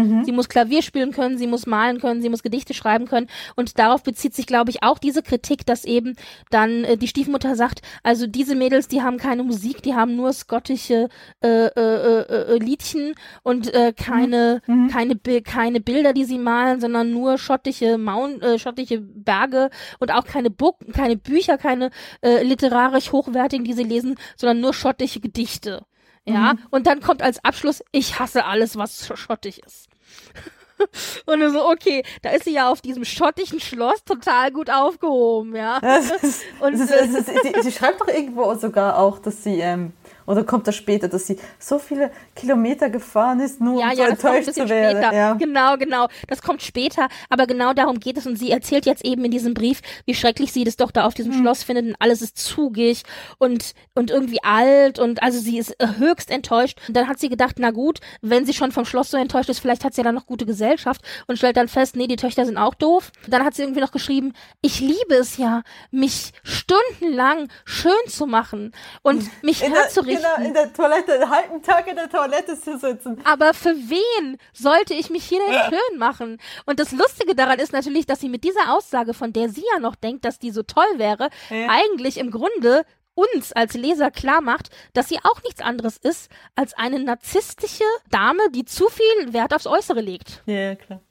Mhm. Sie muss Klavier spielen können, sie muss malen können, sie muss Gedichte schreiben können. Und darauf bezieht sich, glaube ich, auch diese Kritik, dass eben dann äh, die Stiefmutter sagt, also diese Mädels, die haben keine Musik, die haben nur skottische äh, äh, äh, Liedchen und äh, keine, mhm. keine, keine Bilder, die sie malen, sondern nur schottische Mount, äh, schottische Berge und auch keine, Book, keine Bücher, keine äh, literarisch hochwertigen, die sie lesen, sondern nur schottische Gedichte. Ja, mhm. Und dann kommt als Abschluss, ich hasse alles, was schottisch ist. Und so, okay, da ist sie ja auf diesem schottischen Schloss total gut aufgehoben, ja. Das ist, und das ist, das ist, sie, sie schreibt doch irgendwo sogar auch, dass sie, ähm, oder kommt das später, dass sie so viele Kilometer gefahren ist, nur ja, um ja, so enttäuscht zu werden. Ja. Genau, genau. Das kommt später, aber genau darum geht es. Und sie erzählt jetzt eben in diesem Brief, wie schrecklich sie das doch da auf diesem hm. Schloss findet und alles ist zugig und, und irgendwie alt und also sie ist höchst enttäuscht. Und dann hat sie gedacht, na gut, wenn sie schon vom Schloss so enttäuscht ist, vielleicht hat sie ja dann noch gute Gesellschaft und stellt dann fest, nee, die Töchter sind auch doof. Dann hat sie irgendwie noch geschrieben, ich liebe es ja, mich stundenlang schön zu machen und mich herzurichten. Genau, in der Toilette, einen halben Tag in der Toilette zu sitzen. Aber für wen sollte ich mich hier denn ja. schön machen? Und das Lustige daran ist natürlich, dass sie mit dieser Aussage, von der sie ja noch denkt, dass die so toll wäre, ja. eigentlich im Grunde uns als Leser klar macht, dass sie auch nichts anderes ist als eine narzisstische Dame, die zu viel Wert aufs Äußere legt. Ja, klar.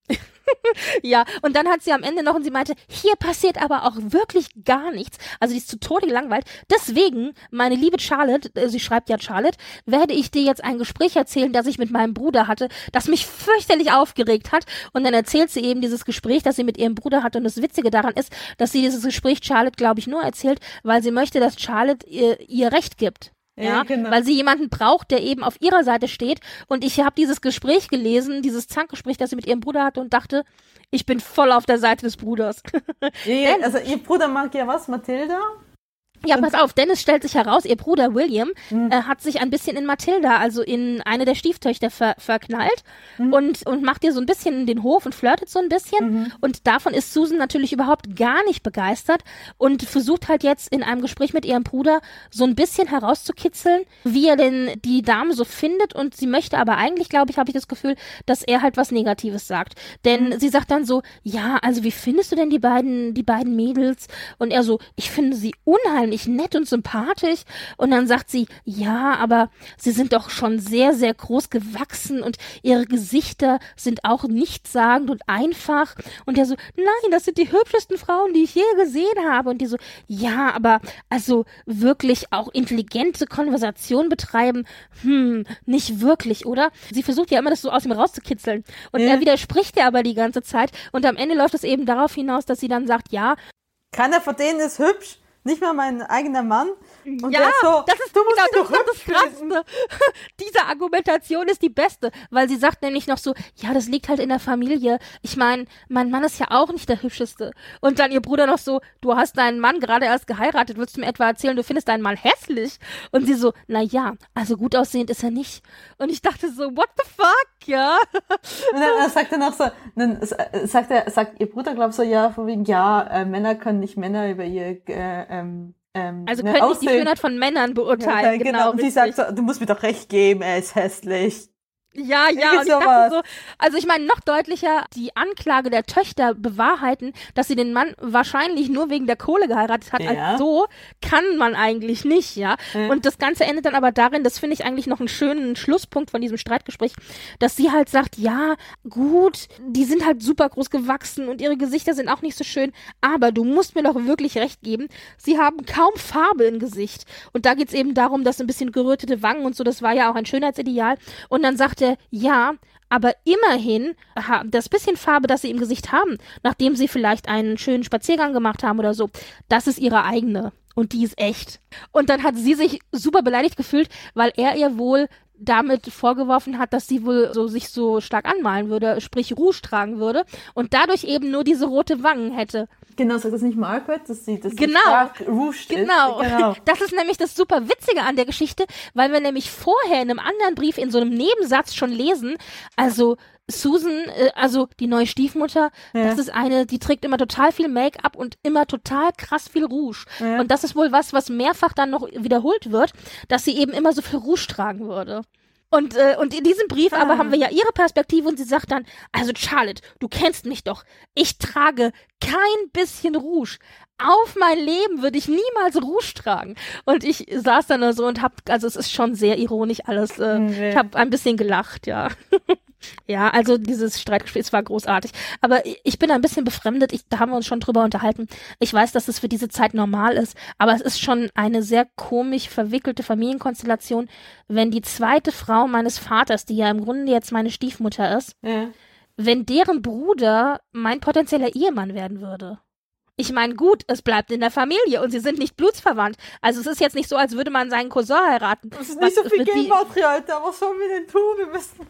Ja, und dann hat sie am Ende noch und sie meinte, hier passiert aber auch wirklich gar nichts. Also die ist zu Tode gelangweilt. Deswegen, meine liebe Charlotte, äh, sie schreibt ja Charlotte, werde ich dir jetzt ein Gespräch erzählen, das ich mit meinem Bruder hatte, das mich fürchterlich aufgeregt hat. Und dann erzählt sie eben dieses Gespräch, das sie mit ihrem Bruder hatte. Und das Witzige daran ist, dass sie dieses Gespräch Charlotte, glaube ich, nur erzählt, weil sie möchte, dass Charlotte ihr, ihr Recht gibt. Ja, ja, genau. Weil sie jemanden braucht, der eben auf ihrer Seite steht. Und ich habe dieses Gespräch gelesen, dieses Zankgespräch, das sie mit ihrem Bruder hatte und dachte, ich bin voll auf der Seite des Bruders. Ja, also ihr Bruder mag ja was, Mathilda? Ja, pass auf, denn es stellt sich heraus, ihr Bruder William mhm. äh, hat sich ein bisschen in Mathilda, also in eine der Stieftöchter ver- verknallt mhm. und und macht ihr so ein bisschen den Hof und flirtet so ein bisschen mhm. und davon ist Susan natürlich überhaupt gar nicht begeistert und versucht halt jetzt in einem Gespräch mit ihrem Bruder so ein bisschen herauszukitzeln, wie er denn die Dame so findet und sie möchte aber eigentlich, glaube ich, habe ich das Gefühl, dass er halt was Negatives sagt, denn mhm. sie sagt dann so, ja, also wie findest du denn die beiden die beiden Mädels? Und er so, ich finde sie unheimlich nett und sympathisch und dann sagt sie, ja, aber sie sind doch schon sehr, sehr groß gewachsen und ihre Gesichter sind auch nichtssagend und einfach und der so, nein, das sind die hübschesten Frauen, die ich je gesehen habe und die so, ja, aber also wirklich auch intelligente Konversation betreiben, hm, nicht wirklich, oder? Sie versucht ja immer, das so aus ihm rauszukitzeln und ja. er widerspricht ja aber die ganze Zeit und am Ende läuft es eben darauf hinaus, dass sie dann sagt, ja, keiner von denen ist hübsch. Nicht mal mein eigener Mann. Und ja, so, das ist, du musst genau, doch das, das Krasseste. Diese Argumentation ist die beste, weil sie sagt nämlich noch so, ja, das liegt halt in der Familie. Ich meine, mein Mann ist ja auch nicht der Hübscheste. Und dann ihr Bruder noch so, du hast deinen Mann gerade erst geheiratet, willst du mir etwa erzählen, du findest deinen Mann hässlich? Und sie so, na ja, also gut aussehend ist er nicht. Und ich dachte so, what the fuck, ja? Und dann, dann sagt er noch so, dann sagt er, sagt ihr Bruder, glaub so, ja, von wegen, ja, äh, Männer können nicht Männer über ihr, äh, ähm, Ähm, also können nicht die Schönheit von Männern beurteilen. Ja, genau, genau. Und sie sagt so, du musst mir doch recht geben, er ist hässlich. Ja, ja, und ich dachte so, also ich meine, noch deutlicher, die Anklage der Töchter bewahrheiten, dass sie den Mann wahrscheinlich nur wegen der Kohle geheiratet hat, ja. als so kann man eigentlich nicht, ja. ja. Und das Ganze endet dann aber darin, das finde ich eigentlich noch einen schönen Schlusspunkt von diesem Streitgespräch, dass sie halt sagt, ja, gut, die sind halt super groß gewachsen und ihre Gesichter sind auch nicht so schön, aber du musst mir doch wirklich recht geben, sie haben kaum Farbe im Gesicht. Und da geht's eben darum, dass ein bisschen gerötete Wangen und so, das war ja auch ein Schönheitsideal. Und dann sagt ja, aber immerhin das bisschen Farbe, das sie im Gesicht haben, nachdem sie vielleicht einen schönen Spaziergang gemacht haben oder so, das ist ihre eigene und die ist echt. Und dann hat sie sich super beleidigt gefühlt, weil er ihr wohl damit vorgeworfen hat, dass sie wohl so sich so stark anmalen würde, sprich Rouge tragen würde und dadurch eben nur diese rote Wangen hätte. Genau, sagt das nicht Margaret, dass sie das genau, stark rouged genau. ist? Genau. Das ist nämlich das super Witzige an der Geschichte, weil wir nämlich vorher in einem anderen Brief in so einem Nebensatz schon lesen, also Susan, äh, also die neue Stiefmutter, ja. das ist eine, die trägt immer total viel Make-up und immer total krass viel Rouge. Ja. Und das ist wohl was, was mehrfach dann noch wiederholt wird, dass sie eben immer so viel Rouge tragen würde. Und, äh, und in diesem Brief Ah. aber haben wir ja ihre Perspektive und sie sagt dann, also Charlotte, du kennst mich doch. Ich trage kein bisschen Rouge. Auf mein Leben würde ich niemals Rouge tragen. Und ich saß dann da so und hab, also es ist schon sehr ironisch alles. Äh, Nee. Ich habe ein bisschen gelacht, ja. Ja, also dieses Streitgespräch war großartig. Aber ich bin ein bisschen befremdet. Ich, da haben wir uns schon drüber unterhalten. Ich weiß, dass es für diese Zeit normal ist, aber es ist schon eine sehr komisch verwickelte Familienkonstellation, wenn die zweite Frau meines Vaters, die ja im Grunde jetzt meine Stiefmutter ist, Ja. wenn deren Bruder mein potenzieller Ehemann werden würde. Ich meine, gut, es bleibt in der Familie und sie sind nicht blutsverwandt. Also es ist jetzt nicht so, als würde man seinen Cousin heiraten. Das ist Was nicht so viel wird die- Genmaterial da, was sollen wir denn tun? Wir müssen...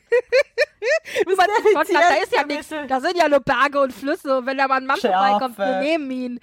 Man, Gott, effizient da ist ja nichts. vermitteln. Da sind ja nur Berge und Flüsse und wenn da mal ein Mann Schafe. vorbeikommt, wir nehmen ihn.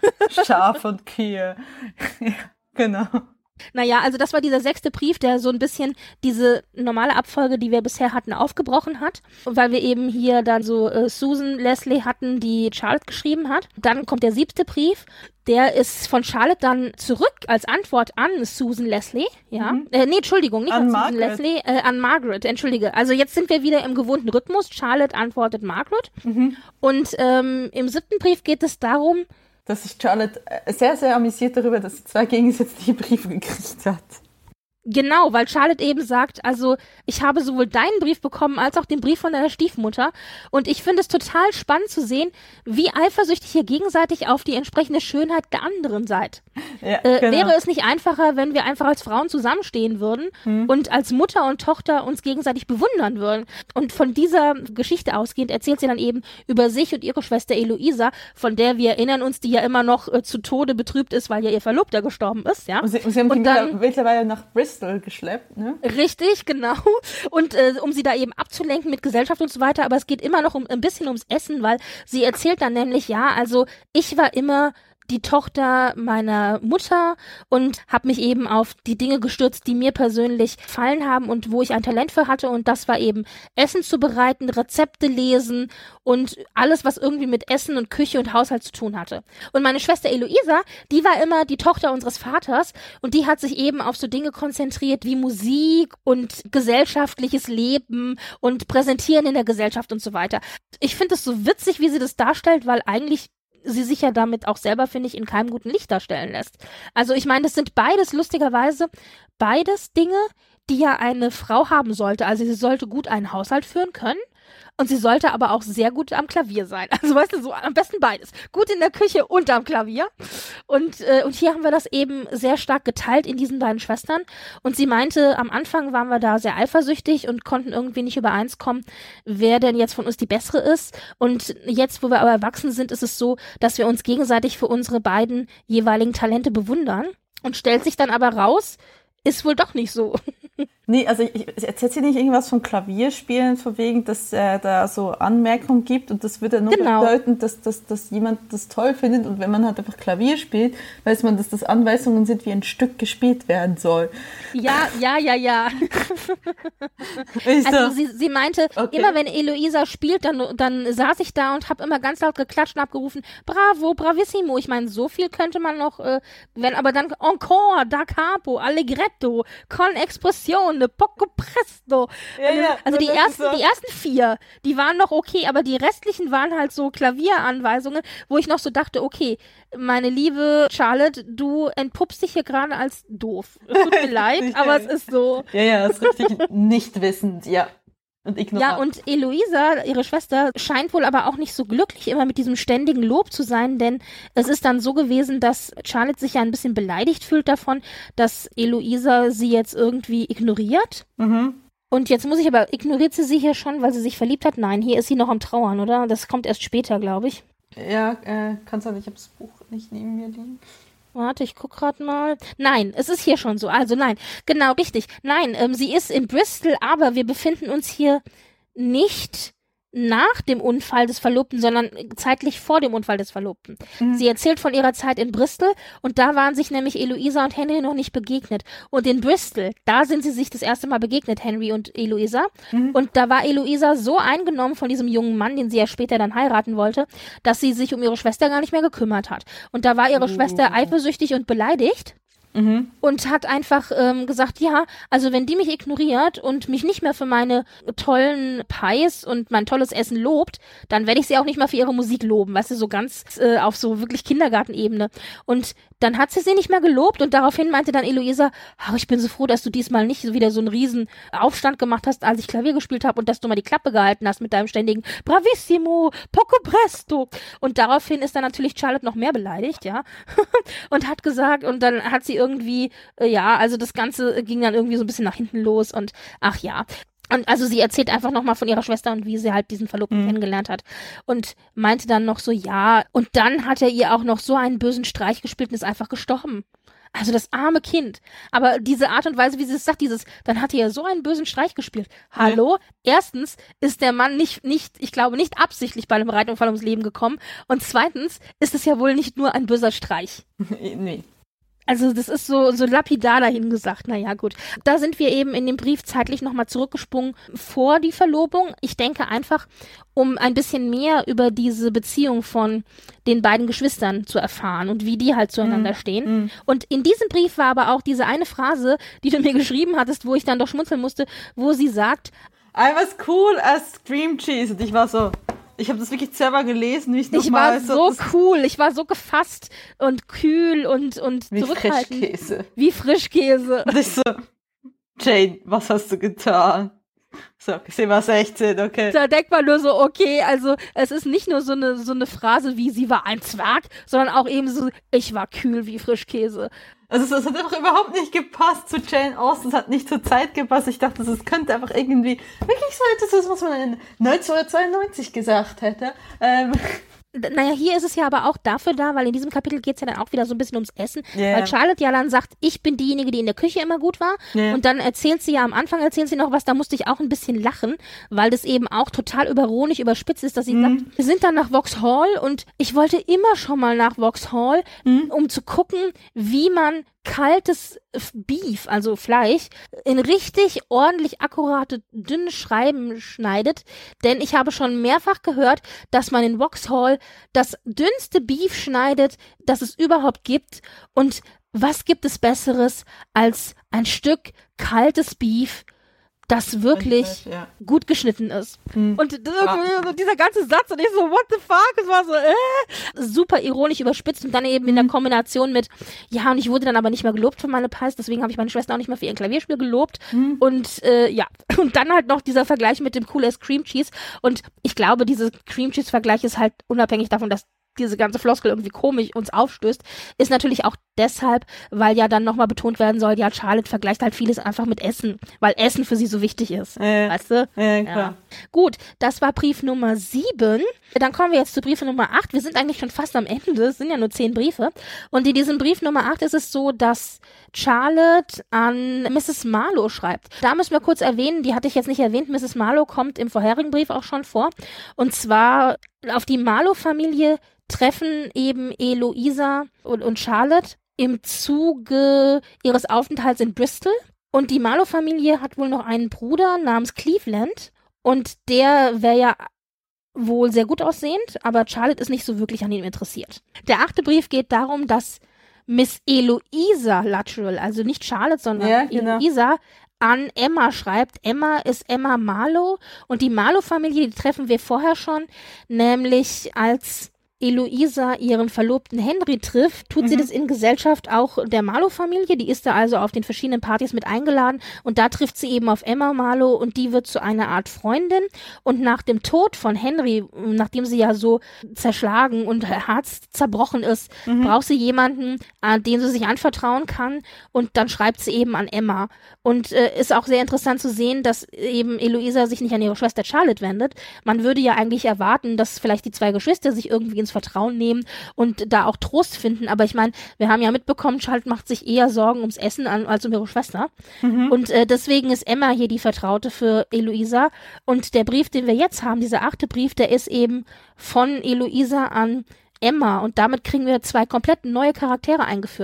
Schaf und Kühe. Ja, genau. Naja, also das war dieser sechste Brief, der so ein bisschen diese normale Abfolge, die wir bisher hatten, aufgebrochen hat. Weil wir eben hier dann so äh, Susan Leslie hatten, die Charlotte geschrieben hat. Dann kommt der siebte Brief. Der ist von Charlotte dann zurück als Antwort an Susan Leslie, ja. Mhm. Äh, nee, Entschuldigung, nicht An an, Susan Margaret. Leslie, äh, an Margaret, entschuldige. Also jetzt sind wir wieder im gewohnten Rhythmus. Charlotte antwortet Margaret. Mhm. Und ähm, im siebten Brief geht es darum, Dass sich Charlotte äh, sehr, sehr amüsiert darüber, dass sie zwei gegensätzliche Briefe gekriegt hat. genau, weil Charlotte eben sagt, also ich habe sowohl deinen Brief bekommen als auch den Brief von deiner Stiefmutter und ich finde es total spannend zu sehen, wie eifersüchtig ihr gegenseitig auf die entsprechende Schönheit der anderen seid. Ja, Äh, genau. Wäre es nicht einfacher, wenn wir einfach als Frauen zusammenstehen würden Hm. und als Mutter und Tochter uns gegenseitig bewundern würden? Und von dieser Geschichte ausgehend erzählt sie dann eben über sich und ihre Schwester Eloisa, von der wir erinnern uns, die ja immer noch äh, zu Tode betrübt ist, weil ja ihr Verlobter gestorben ist, ja? Und sie, und sie haben und die dann- mittlerweile nach Bristol geschleppt, ne? Richtig, genau. Und äh, um sie da eben abzulenken mit Gesellschaft und so weiter, aber es geht immer noch um ein bisschen ums Essen, weil sie erzählt dann nämlich, ja, also ich war immer die Tochter meiner Mutter und habe mich eben auf die Dinge gestürzt, die mir persönlich gefallen haben und wo ich ein Talent für hatte und das war eben Essen zubereiten, Rezepte lesen und alles, was irgendwie mit Essen und Küche und Haushalt zu tun hatte. Und meine Schwester Eloisa, die war immer die Tochter unseres Vaters und die hat sich eben auf so Dinge konzentriert wie Musik und gesellschaftliches Leben und Präsentieren in der Gesellschaft und so weiter. Ich finde es so witzig, wie sie das darstellt, weil eigentlich sie sich ja damit auch selber, finde ich, in keinem guten Licht darstellen lässt. Also ich meine, das sind beides lustigerweise, beides Dinge, die ja eine Frau haben sollte. Also sie sollte gut einen Haushalt führen können und sie sollte aber auch sehr gut am Klavier sein. Also weißt du, so am besten beides. Gut in der Küche und am Klavier. Und, äh, und hier haben wir das eben sehr stark geteilt in diesen beiden Schwestern. Und sie meinte, am Anfang waren wir da sehr eifersüchtig und konnten irgendwie nicht übereinskommen, wer denn jetzt von uns die bessere ist. Und jetzt, wo wir aber erwachsen sind, ist es so, dass wir uns gegenseitig für unsere beiden jeweiligen Talente bewundern. Und stellt sich dann aber raus, ist wohl doch nicht so. Nee, also ich, ich erzählt sie nicht irgendwas vom Klavierspielen, von wegen, dass er da so Anmerkungen gibt und das würde nur Genau. bedeuten, dass, dass, dass jemand das toll findet und wenn man halt einfach Klavier spielt, weiß man, dass das Anweisungen sind, wie ein Stück gespielt werden soll. Ja, ja, ja, ja. Ich Also so, sie, sie meinte, Okay. immer wenn Eloisa spielt, dann, dann saß ich da und habe immer ganz laut geklatscht und abgerufen, bravo, bravissimo. Ich meine, so viel könnte man noch, äh, wenn aber dann encore, da capo, allegretto, con expressione, poco presto. Ja, ja, Also die das ist ersten, so. die ersten vier, die waren noch okay, aber die restlichen waren halt so Klavieranweisungen, wo ich noch so dachte, okay, meine liebe Charlotte, du entpuppst dich hier gerade als doof. Es tut mir leid, Richtig, aber ja. es ist so. ja, ja, das ist richtig nicht wissend, ja. Und ignorant. Ja, und Eloisa, ihre Schwester, scheint wohl aber auch nicht so glücklich immer mit diesem ständigen Lob zu sein, denn es ist dann so gewesen, dass Charlotte sich ja ein bisschen beleidigt fühlt davon, dass Eloisa sie jetzt irgendwie ignoriert. Mhm. Und jetzt muss ich aber, ignoriert sie sie hier schon, weil sie sich verliebt hat? Nein, hier ist sie noch am Trauern, oder? Das kommt erst später, glaube ich. Ja, äh, kann sein, ich habe das Buch nicht neben mir liegen. Warte, ich guck grad mal. Nein, es ist hier schon so. Also nein, genau, richtig. Nein, ähm, sie ist in Bristol, aber wir befinden uns hier nicht nach dem Unfall des Verlobten, sondern zeitlich vor dem Unfall des Verlobten. Mhm. Sie erzählt von ihrer Zeit in Bristol und da waren sich nämlich Eloisa und Henry noch nicht begegnet. Und in Bristol, da sind sie sich das erste Mal begegnet, Henry und Eloisa. Mhm. Und da war Eloisa so eingenommen von diesem jungen Mann, den sie ja später dann heiraten wollte, dass sie sich um ihre Schwester gar nicht mehr gekümmert hat. Und da war ihre Oh. Schwester eifersüchtig und beleidigt. Mhm. Und hat einfach ähm, gesagt, ja, also wenn die mich ignoriert und mich nicht mehr für meine tollen Pies und mein tolles Essen lobt, dann werde ich sie auch nicht mehr für ihre Musik loben, weißt du, so ganz äh, auf so wirklich Kindergartenebene. Und dann hat sie sie nicht mehr gelobt und daraufhin meinte dann Eloisa, ach, ich bin so froh, dass du diesmal nicht so wieder so einen riesen Aufstand gemacht hast, als ich Klavier gespielt habe und dass du mal die Klappe gehalten hast mit deinem ständigen Bravissimo, poco presto. Und daraufhin ist dann natürlich Charlotte noch mehr beleidigt, ja, und hat gesagt, und dann hat sie irgendwie, äh, ja, also das Ganze ging dann irgendwie so ein bisschen nach hinten los und ach ja. Und also sie erzählt einfach nochmal von ihrer Schwester und wie sie halt diesen Verlobten mhm. kennengelernt hat und meinte dann noch so, ja, und dann hat er ihr auch noch so einen bösen Streich gespielt und ist einfach gestorben. Also das arme Kind. Aber diese Art und Weise, wie sie es sagt, dieses, dann hat er ja so einen bösen Streich gespielt. Hallo? Ja. Erstens ist der Mann nicht, nicht, ich glaube, nicht absichtlich bei einem Reitunfall ums Leben gekommen. Und zweitens ist es ja wohl nicht nur ein böser Streich. Nee. Also das ist so, so lapidar dahingesagt. Naja, gut. Da sind wir eben in dem Brief zeitlich nochmal zurückgesprungen vor die Verlobung. Ich denke einfach, um ein bisschen mehr über diese Beziehung von den beiden Geschwistern zu erfahren und wie die halt zueinander mm. stehen. Mm. Und in diesem Brief war aber auch diese eine Phrase, die du mir geschrieben hattest, wo ich dann doch schmunzeln musste, wo sie sagt, I was cool as cream cheese. Und ich war so... Ich habe das wirklich selber gelesen, wie ich Ich noch war mal so cool, ich war so gefasst und kühl und, und wie zurückhaltend. Frischkäse. Wie Frischkäse. Und ich so, Jane, was hast du getan? So, sie war sechzehn, okay. Da denkt man nur so, okay, also es ist nicht nur so eine, so eine Phrase wie, sie war ein Zwerg, sondern auch eben so, ich war kühl wie Frischkäse. Also es hat einfach überhaupt nicht gepasst zu Jane Austen, es hat nicht zur Zeit gepasst. Ich dachte, es könnte einfach irgendwie wirklich so etwas, was man in neunzehnhundertzweiundneunzig gesagt hätte. Ähm. Naja, hier ist es ja aber auch dafür da, weil in diesem Kapitel geht es ja dann auch wieder so ein bisschen ums Essen, yeah. weil Charlotte ja dann sagt, ich bin diejenige, die in der Küche immer gut war yeah. und dann erzählt sie ja, am Anfang erzählt sie noch was, da musste ich auch ein bisschen lachen, weil das eben auch total ironisch überspitzt ist, dass sie mm. sagt, wir sind dann nach Vauxhall und ich wollte immer schon mal nach Vauxhall, mm. um zu gucken, wie man kaltes Beef, also Fleisch, in richtig ordentlich akkurate, dünne Scheiben schneidet, denn ich habe schon mehrfach gehört, dass man in Vauxhall das dünnste Beef schneidet, das es überhaupt gibt, und was gibt es Besseres als ein Stück kaltes Beef, das wirklich Richtig, ja. gut geschnitten ist. Hm. Und ja. dieser ganze Satz, und ich so, what the fuck? Es war so, äh, super ironisch überspitzt und dann eben hm. in der Kombination mit, ja, und ich wurde dann aber nicht mehr gelobt für meine Pies, deswegen habe ich meine Schwester auch nicht mehr für ihr Klavierspiel gelobt. Hm. Und äh, ja, und dann halt noch dieser Vergleich mit dem Cool as Cream Cheese. Und ich glaube, dieser Cream Cheese Vergleich ist halt unabhängig davon, dass diese ganze Floskel irgendwie komisch uns aufstößt, ist natürlich auch deshalb, weil ja dann nochmal betont werden soll, ja, Charlotte vergleicht halt vieles einfach mit Essen, weil Essen für sie so wichtig ist. Äh, weißt du? Ja, klar. Ja. Gut, das war Brief Nummer sieben. Dann kommen wir jetzt zu Brief Nummer acht. Wir sind eigentlich schon fast am Ende, es sind ja nur zehn Briefe. Und in diesem Brief Nummer acht ist es so, dass Charlotte an Misses Marlowe schreibt. Da müssen wir kurz erwähnen, die hatte ich jetzt nicht erwähnt, Misses Marlowe kommt im vorherigen Brief auch schon vor. Und zwar auf die Marlowe-Familie treffen eben Eloisa und, und Charlotte im Zuge ihres Aufenthalts in Bristol. Und die Marlowe-Familie hat wohl noch einen Bruder namens Cleveland. Und der wäre ja wohl sehr gut aussehend, aber Charlotte ist nicht so wirklich an ihm interessiert. Der achte Brief geht darum, dass Miss Eloisa Luttrell, also nicht Charlotte, sondern ja, genau. Eloisa, an Emma schreibt. Emma ist Emma Marlowe und die Marlowe-Familie, die treffen wir vorher schon, nämlich als Eloisa ihren Verlobten Henry trifft, tut mhm. sie das in Gesellschaft auch der Marlowe-Familie. Die ist da also auf den verschiedenen Partys mit eingeladen und da trifft sie eben auf Emma Marlowe und die wird zu einer Art Freundin. Und nach dem Tod von Henry, nachdem sie ja so zerschlagen und Herz zerbrochen ist, mhm. braucht sie jemanden, an den sie sich anvertrauen kann, und dann schreibt sie eben an Emma. Und äh, ist auch sehr interessant zu sehen, dass eben Eloisa sich nicht an ihre Schwester Charlotte wendet. Man würde ja eigentlich erwarten, dass vielleicht die zwei Geschwister sich irgendwie ins Vertrauen nehmen und da auch Trost finden. Aber ich meine, wir haben ja mitbekommen, Charlotte macht sich eher Sorgen ums Essen an, als um ihre Schwester. Mhm. Und äh, deswegen ist Emma hier die Vertraute für Eloisa. Und der Brief, den wir jetzt haben, dieser achte Brief, der ist eben von Eloisa an Emma. Und damit kriegen wir zwei komplett neue Charaktere eingeführt.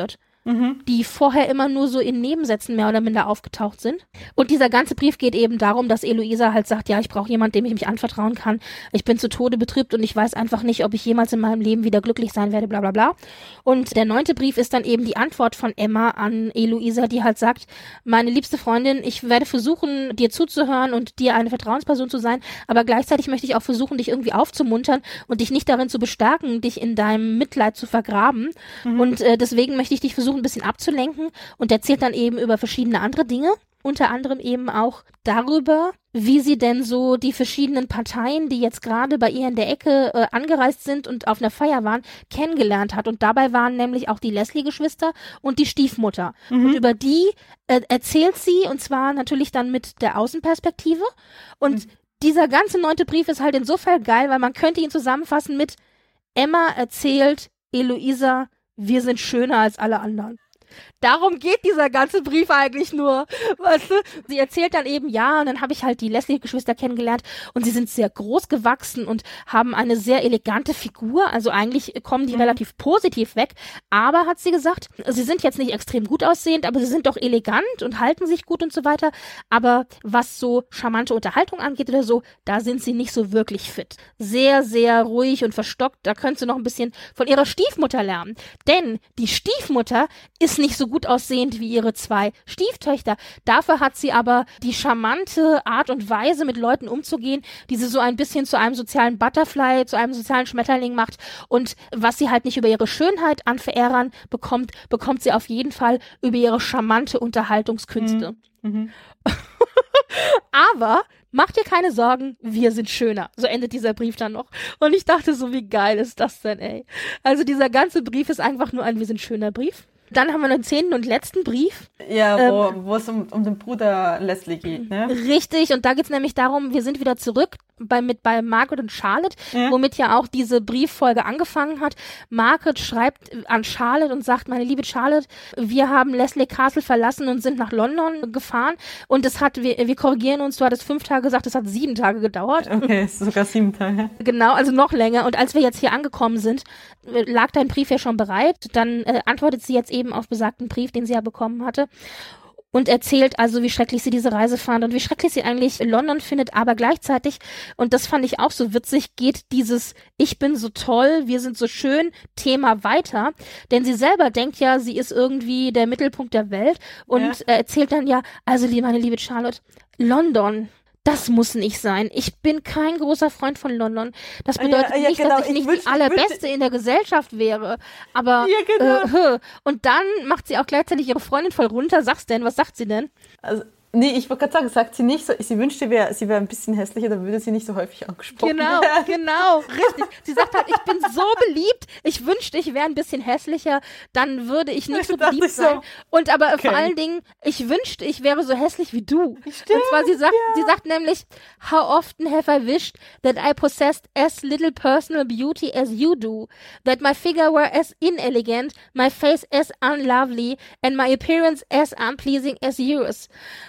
mhm. die vorher immer nur so in Nebensätzen mehr oder minder aufgetaucht sind. Und dieser ganze Brief geht eben darum, dass Eloisa halt sagt, ja, ich brauche jemanden, dem ich mich anvertrauen kann. Ich bin zu Tode betrübt und ich weiß einfach nicht, ob ich jemals in meinem Leben wieder glücklich sein werde, bla bla bla. Und der neunte Brief ist dann eben die Antwort von Emma an Eloisa, die halt sagt, meine liebste Freundin, ich werde versuchen, dir zuzuhören und dir eine Vertrauensperson zu sein, aber gleichzeitig möchte ich auch versuchen, dich irgendwie aufzumuntern und dich nicht darin zu bestärken, dich in deinem Mitleid zu vergraben. Mhm. Und äh, deswegen möchte ich dich versuchen, ein bisschen abzulenken, und erzählt dann eben über verschiedene andere Dinge, unter anderem eben auch darüber, wie sie denn so die verschiedenen Parteien, die jetzt gerade bei ihr in der Ecke äh, angereist sind und auf einer Feier waren, kennengelernt hat. Und dabei waren nämlich auch die Leslie-Geschwister und die Stiefmutter. Mhm. Und über die äh, erzählt sie, und zwar natürlich dann mit der Außenperspektive. Und mhm. dieser ganze neunte Brief ist halt insofern geil, weil man könnte ihn zusammenfassen mit Emma erzählt Eloisa, wir sind schöner als alle anderen. Darum geht dieser ganze Brief eigentlich nur, weißt du? Sie erzählt dann eben, ja, und dann habe ich halt die Leslie-Geschwister kennengelernt und sie sind sehr groß gewachsen und haben eine sehr elegante Figur, also eigentlich kommen die mhm. relativ positiv weg, aber, hat sie gesagt, sie sind jetzt nicht extrem gut aussehend, aber sie sind doch elegant und halten sich gut und so weiter, aber was so charmante Unterhaltung angeht oder so, da sind sie nicht so wirklich fit. Sehr, sehr ruhig und verstockt, da können sie noch ein bisschen von ihrer Stiefmutter lernen, denn die Stiefmutter ist nicht so gut aussehend wie ihre zwei Stieftöchter. Dafür hat sie aber die charmante Art und Weise, mit Leuten umzugehen, die sie so ein bisschen zu einem sozialen Butterfly, zu einem sozialen Schmetterling macht. Und was sie halt nicht über ihre Schönheit an Verehrern bekommt, bekommt sie auf jeden Fall über ihre charmante Unterhaltungskünste. Mhm. Mhm. Aber macht dir keine Sorgen, wir sind schöner. So endet dieser Brief dann noch. Und ich dachte so, wie geil ist das denn, ey? Also dieser ganze Brief ist einfach nur ein Wir sind schöner Brief. Dann haben wir noch den zehnten und letzten Brief. Ja, wo, ähm, wo es um, um den Bruder Leslie geht, ne? Richtig, und da geht's nämlich darum, wir sind wieder zurück bei, mit, bei Margaret und Charlotte, ja. womit ja auch diese Brieffolge angefangen hat. Margaret schreibt an Charlotte und sagt, meine liebe Charlotte, wir haben Leslie Castle verlassen und sind nach London gefahren, und es hat, wir, wir korrigieren uns, du hattest fünf Tage gesagt, es hat sieben Tage gedauert. Okay, sogar sieben Tage. Genau, also noch länger, und als wir jetzt hier angekommen sind, lag dein Brief ja schon bereit, dann äh, antwortet sie jetzt eben auf besagten Brief, den sie ja bekommen hatte, und erzählt also, wie schrecklich sie diese Reise fand und wie schrecklich sie eigentlich London findet, aber gleichzeitig, und das fand ich auch so witzig, geht dieses Ich bin so toll, wir sind so schön Thema weiter, denn sie selber denkt ja, sie ist irgendwie der Mittelpunkt der Welt, und ja. äh, erzählt dann ja, also meine liebe Charlotte, London, das muss nicht sein. Ich bin kein großer Freund von London. Das bedeutet ja, ja, nicht, genau. dass ich, ich nicht wünsch, die allerbeste in der Gesellschaft wäre. Aber, ja, genau. äh, und dann macht sie auch gleichzeitig ihre Freundin voll runter. Sag's denn, was sagt sie denn? Also, nee, ich wollte gerade sagen, sagt sie nicht so, sie wünschte, wär, sie wäre ein bisschen hässlicher, dann würde sie nicht so häufig angesprochen Genau, werden. genau, richtig. Sie sagt halt, ich bin so beliebt, ich wünschte, ich wäre ein bisschen hässlicher, dann würde ich nicht so beliebt sein. So. Und aber okay. vor allen Dingen, ich wünschte, ich wäre so hässlich wie du. Stimmt, und zwar, sie sagt, ja. sie sagt nämlich, how often have I wished that I possessed as little personal beauty as you do, that my figure were as inelegant, my face as unlovely, and my appearance as unpleasing as yours.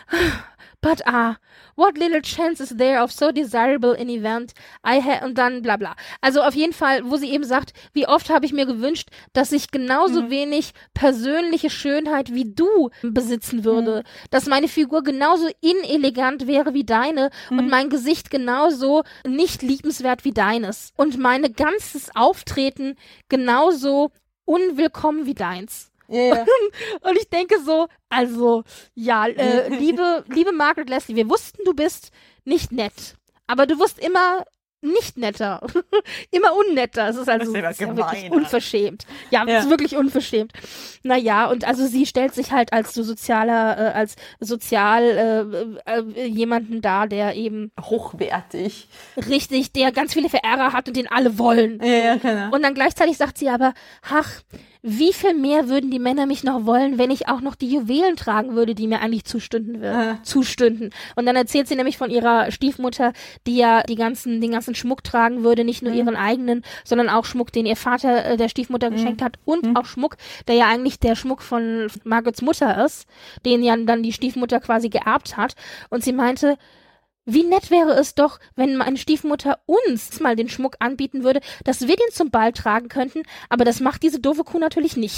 But ah, what little chance is there of so desirable an event I had, und dann bla bla. Also auf jeden Fall, wo sie eben sagt, wie oft habe ich mir gewünscht, dass ich genauso mhm. wenig persönliche Schönheit wie du besitzen würde, mhm. dass meine Figur genauso inelegant wäre wie deine mhm. und mein Gesicht genauso nicht liebenswert wie deines und meine ganzes Auftreten genauso unwillkommen wie deins. Yeah. Und ich denke so, also, ja, äh, liebe, liebe Margaret Leslie, wir wussten, du bist nicht nett, aber du wirst immer nicht netter, immer unnetter. Es ist also das ist ja wirklich unverschämt. Ja, ja, es ist wirklich unverschämt. Naja, und also sie stellt sich halt als so sozialer, äh, als sozial äh, äh, jemanden dar, der eben hochwertig, richtig, der ganz viele Verehrer hat und den alle wollen. Ja, ja, genau. Und dann gleichzeitig sagt sie aber, ach, wie viel mehr würden die Männer mich noch wollen, wenn ich auch noch die Juwelen tragen würde, die mir eigentlich zustünden würden, ah. zustünden. Und dann erzählt sie nämlich von ihrer Stiefmutter, die ja die ganzen, den ganzen Schmuck tragen würde, nicht nur mhm. ihren eigenen, sondern auch Schmuck, den ihr Vater äh, der Stiefmutter mhm. geschenkt hat, und mhm. auch Schmuck, der ja eigentlich der Schmuck von Margarets Mutter ist, den ja dann die Stiefmutter quasi geerbt hat. Und sie meinte, wie nett wäre es doch, wenn meine Stiefmutter uns mal den Schmuck anbieten würde, dass wir den zum Ball tragen könnten, aber das macht diese doofe Kuh natürlich nicht.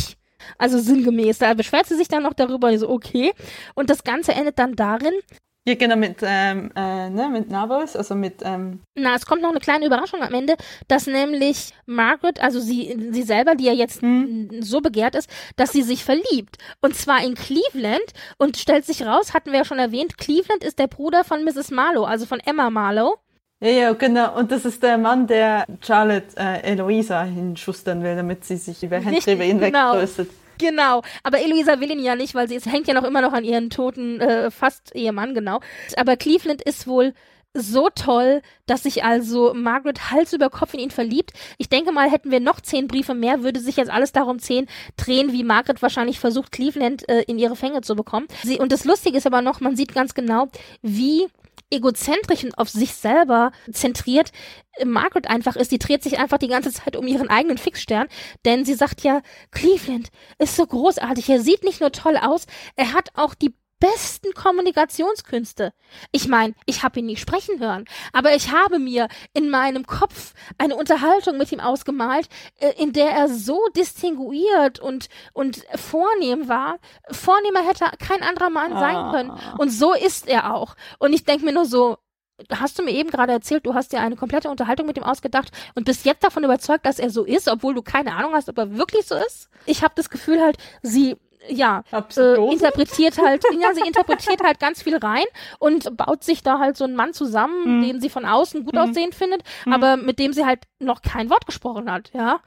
Also sinngemäß. Da beschwert sie sich dann noch darüber, und so, okay. Und das Ganze endet dann darin, ja, genau, mit, ähm, äh, ne, mit Navos, also mit, ähm... Na, es kommt noch eine kleine Überraschung am Ende, dass nämlich Margaret, also sie, sie selber, die ja jetzt hm. so begehrt ist, dass sie sich verliebt. Und zwar in Cleveland. Und stellt sich raus, hatten wir ja schon erwähnt, Cleveland ist der Bruder von Misses Marlowe, also von Emma Marlowe. Ja, ja, genau. Und das ist der Mann, der Charlotte äh, Eloisa hinschustern will, damit sie sich über Henry über ihn genau. wegtröstet. Genau, aber Eloisa will ihn ja nicht, weil sie ist, hängt ja noch immer noch an ihren toten äh, fast Ehemann, genau. Aber Cleveland ist wohl so toll, dass sich also Margaret Hals über Kopf in ihn verliebt. Ich denke mal, hätten wir noch zehn Briefe mehr, würde sich jetzt alles darum zehn drehen, wie Margaret wahrscheinlich versucht, Cleveland äh, in ihre Fänge zu bekommen. Sie, und das Lustige ist aber noch, man sieht ganz genau, wie egozentrisch und auf sich selber zentriert Margaret einfach ist. Die dreht sich einfach die ganze Zeit um ihren eigenen Fixstern, denn sie sagt ja, Cleveland ist so großartig, er sieht nicht nur toll aus, er hat auch die besten Kommunikationskünste. Ich meine, ich habe ihn nie sprechen hören, aber ich habe mir in meinem Kopf eine Unterhaltung mit ihm ausgemalt, in der er so distinguiert und und vornehm war. Vornehmer hätte kein anderer Mann ah. sein können. Und so ist er auch. Und ich denke mir nur so, hast du mir eben gerade erzählt, du hast dir eine komplette Unterhaltung mit ihm ausgedacht und bist jetzt davon überzeugt, dass er so ist, obwohl du keine Ahnung hast, ob er wirklich so ist? Ich habe das Gefühl halt, sie ja, äh, interpretiert halt, ja, sie interpretiert halt ganz viel rein und baut sich da halt so einen Mann zusammen, mhm. den sie von außen gut mhm. aussehend findet, mhm. aber mit dem sie halt noch kein Wort gesprochen hat, ja.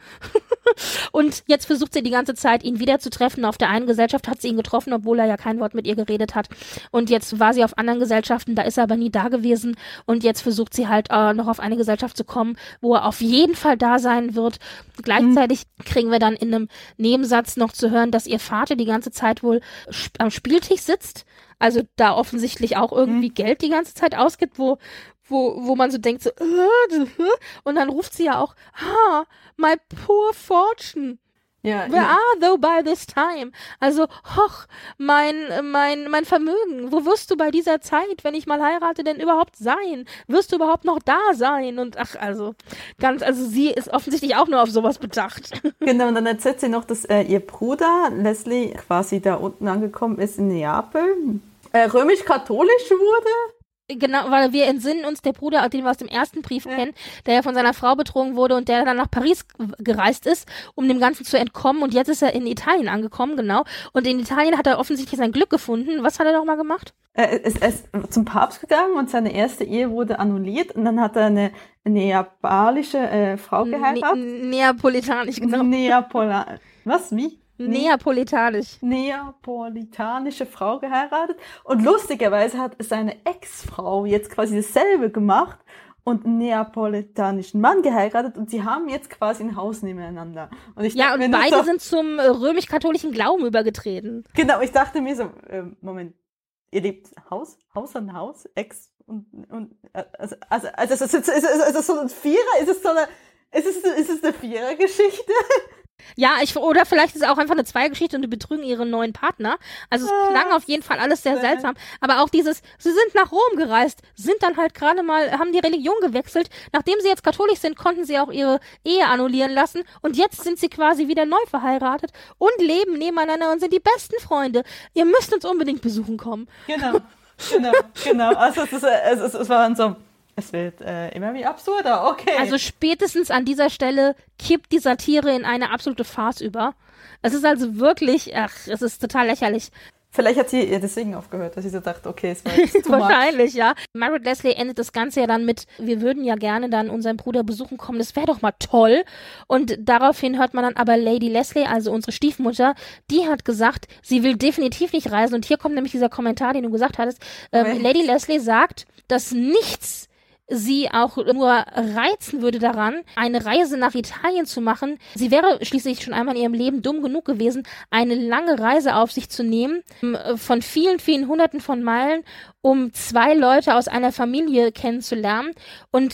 Und jetzt versucht sie die ganze Zeit, ihn wieder zu treffen. Auf der einen Gesellschaft hat sie ihn getroffen, obwohl er ja kein Wort mit ihr geredet hat. Und jetzt war sie auf anderen Gesellschaften, da ist er aber nie da gewesen. Und jetzt versucht sie halt äh, noch auf eine Gesellschaft zu kommen, wo er auf jeden Fall da sein wird. Gleichzeitig mhm. kriegen wir dann in einem Nebensatz noch zu hören, dass ihr Vater die ganze Zeit wohl sp- am Spieltisch sitzt. Also da offensichtlich auch irgendwie mhm. Geld die ganze Zeit ausgibt, wo wo wo man so denkt, so, äh, und dann ruft sie ja auch, ah, my poor fortune. Ja, Where ja. are thou by this time? Also, hoch, mein, mein, mein Vermögen, wo wirst du bei dieser Zeit, wenn ich mal heirate, denn überhaupt sein? Wirst du überhaupt noch da sein? Und ach, also, ganz, also sie ist offensichtlich auch nur auf sowas bedacht. Genau, und dann erzählt sie noch, dass äh, ihr Bruder Leslie quasi da unten angekommen ist in Neapel, äh, römisch-katholisch wurde. Genau, weil wir entsinnen uns, der Bruder, den wir aus dem ersten Brief ja. kennen, der ja von seiner Frau betrogen wurde und der dann nach Paris gereist ist, um dem Ganzen zu entkommen. Und jetzt ist er in Italien angekommen, genau. Und in Italien hat er offensichtlich sein Glück gefunden. Was hat er nochmal gemacht? Er ist, er ist zum Papst gegangen und seine erste Ehe wurde annulliert. Und dann hat er eine neapalische äh, Frau geheiratet. Ne- Neapolitanisch, genau. Neapola- Was? Wie? Neapolitanisch. Neapolitanische Frau geheiratet. Und lustigerweise hat seine Ex-Frau jetzt quasi dasselbe gemacht und einen neapolitanischen Mann geheiratet und sie haben jetzt quasi ein Haus nebeneinander. Und ich ja, dachte, und mir beide so, sind zum äh, römisch-katholischen Glauben übergetreten. Genau, ich dachte mir so, äh, Moment, ihr lebt Haus, Haus an Haus, Ex und, und also, also, also, also, ist, es, ist es so ein Vierer? Ist es so eine, ist es, ist es eine Vierer-Geschichte? Ja, ich, oder vielleicht ist es auch einfach eine Zweiergeschichte und die betrügen ihren neuen Partner. Also es ah, klang auf jeden Fall alles sehr seltsam. Aber auch dieses, sie sind nach Rom gereist, sind dann halt gerade mal, haben die Religion gewechselt. Nachdem sie jetzt katholisch sind, konnten sie auch ihre Ehe annullieren lassen. Und jetzt sind sie quasi wieder neu verheiratet und leben nebeneinander und sind die besten Freunde. Ihr müsst uns unbedingt besuchen kommen. Genau, genau, genau. Also es, ist, es, ist, es war dann so... Es wird äh, immer wie absurder, okay. Also spätestens an dieser Stelle kippt die Satire in eine absolute Farce über. Es ist also wirklich, ach, es ist total lächerlich. Vielleicht hat sie ja deswegen aufgehört, dass sie so dachte, okay, es war jetzt too much. Wahrscheinlich, ja. Margaret Leslie endet das Ganze ja dann mit, wir würden ja gerne dann unseren Bruder besuchen kommen, das wäre doch mal toll. Und daraufhin hört man dann aber Lady Leslie, also unsere Stiefmutter, die hat gesagt, sie will definitiv nicht reisen. Und hier kommt nämlich dieser Kommentar, den du gesagt hattest. Ähm, okay. Lady Leslie sagt, dass nichts sie auch nur reizen würde daran, eine Reise nach Italien zu machen. Sie wäre schließlich schon einmal in ihrem Leben dumm genug gewesen, eine lange Reise auf sich zu nehmen, von vielen, vielen Hunderten von Meilen, um zwei Leute aus einer Familie kennenzulernen und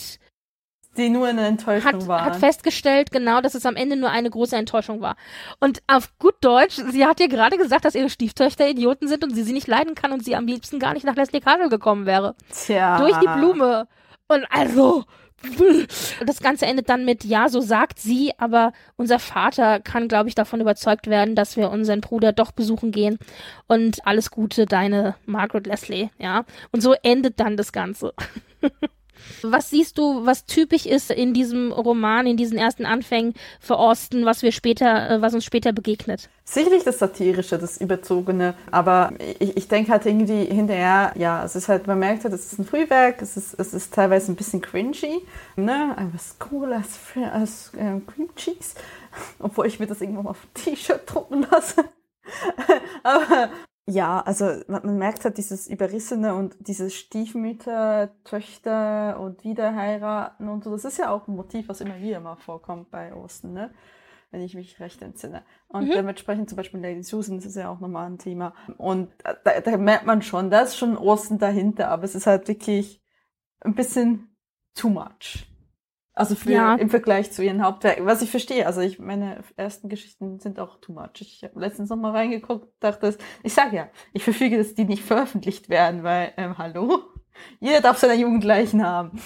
die nur eine Enttäuschung hat, waren. Hat festgestellt, genau, dass es am Ende nur eine große Enttäuschung war. Und auf gut Deutsch, sie hat ihr gerade gesagt, dass ihre Stieftöchter Idioten sind und sie sie nicht leiden kann und sie am liebsten gar nicht nach Leslie Castle gekommen wäre. Tja. Durch die Blume. Und also, das Ganze endet dann mit, ja, so sagt sie, aber unser Vater kann, glaube ich, davon überzeugt werden, dass wir unseren Bruder doch besuchen gehen und alles Gute, deine Margaret Leslie, ja. Und so endet dann das Ganze. Was siehst du, was typisch ist in diesem Roman, in diesen ersten Anfängen für Austen, was wir später, was uns später begegnet? Sicherlich das Satirische, das Überzogene, aber ich, ich denke halt irgendwie hinterher, ja, es ist halt, man merkt halt, es ist ein Frühwerk, es ist, es ist teilweise ein bisschen cringy, ne, was cool als, als äh, Cream Cheese, obwohl ich mir das irgendwann mal auf ein T-Shirt drucken lasse. Aber ja, also man, man merkt halt dieses Überrissene und dieses Stiefmütter, Töchter und Wiederheiraten und so. Das ist ja auch ein Motiv, was immer wieder mal vorkommt bei Austen, ne? Wenn ich mich recht entsinne. Und mhm. dementsprechend zum Beispiel Lady Susan, das ist ja auch nochmal ein Thema. Und da, da merkt man schon, da ist schon Austen dahinter, aber es ist halt wirklich ein bisschen too much. Also für, ja. im Vergleich zu ihren Hauptwerken, was ich verstehe, also ich, meine ersten Geschichten sind auch too much. Ich habe letztens noch mal reingeguckt, dachte, ich sage ja, ich verfüge, dass die nicht veröffentlicht werden, weil, ähm, hallo? Jeder darf seine Jugendleichen haben.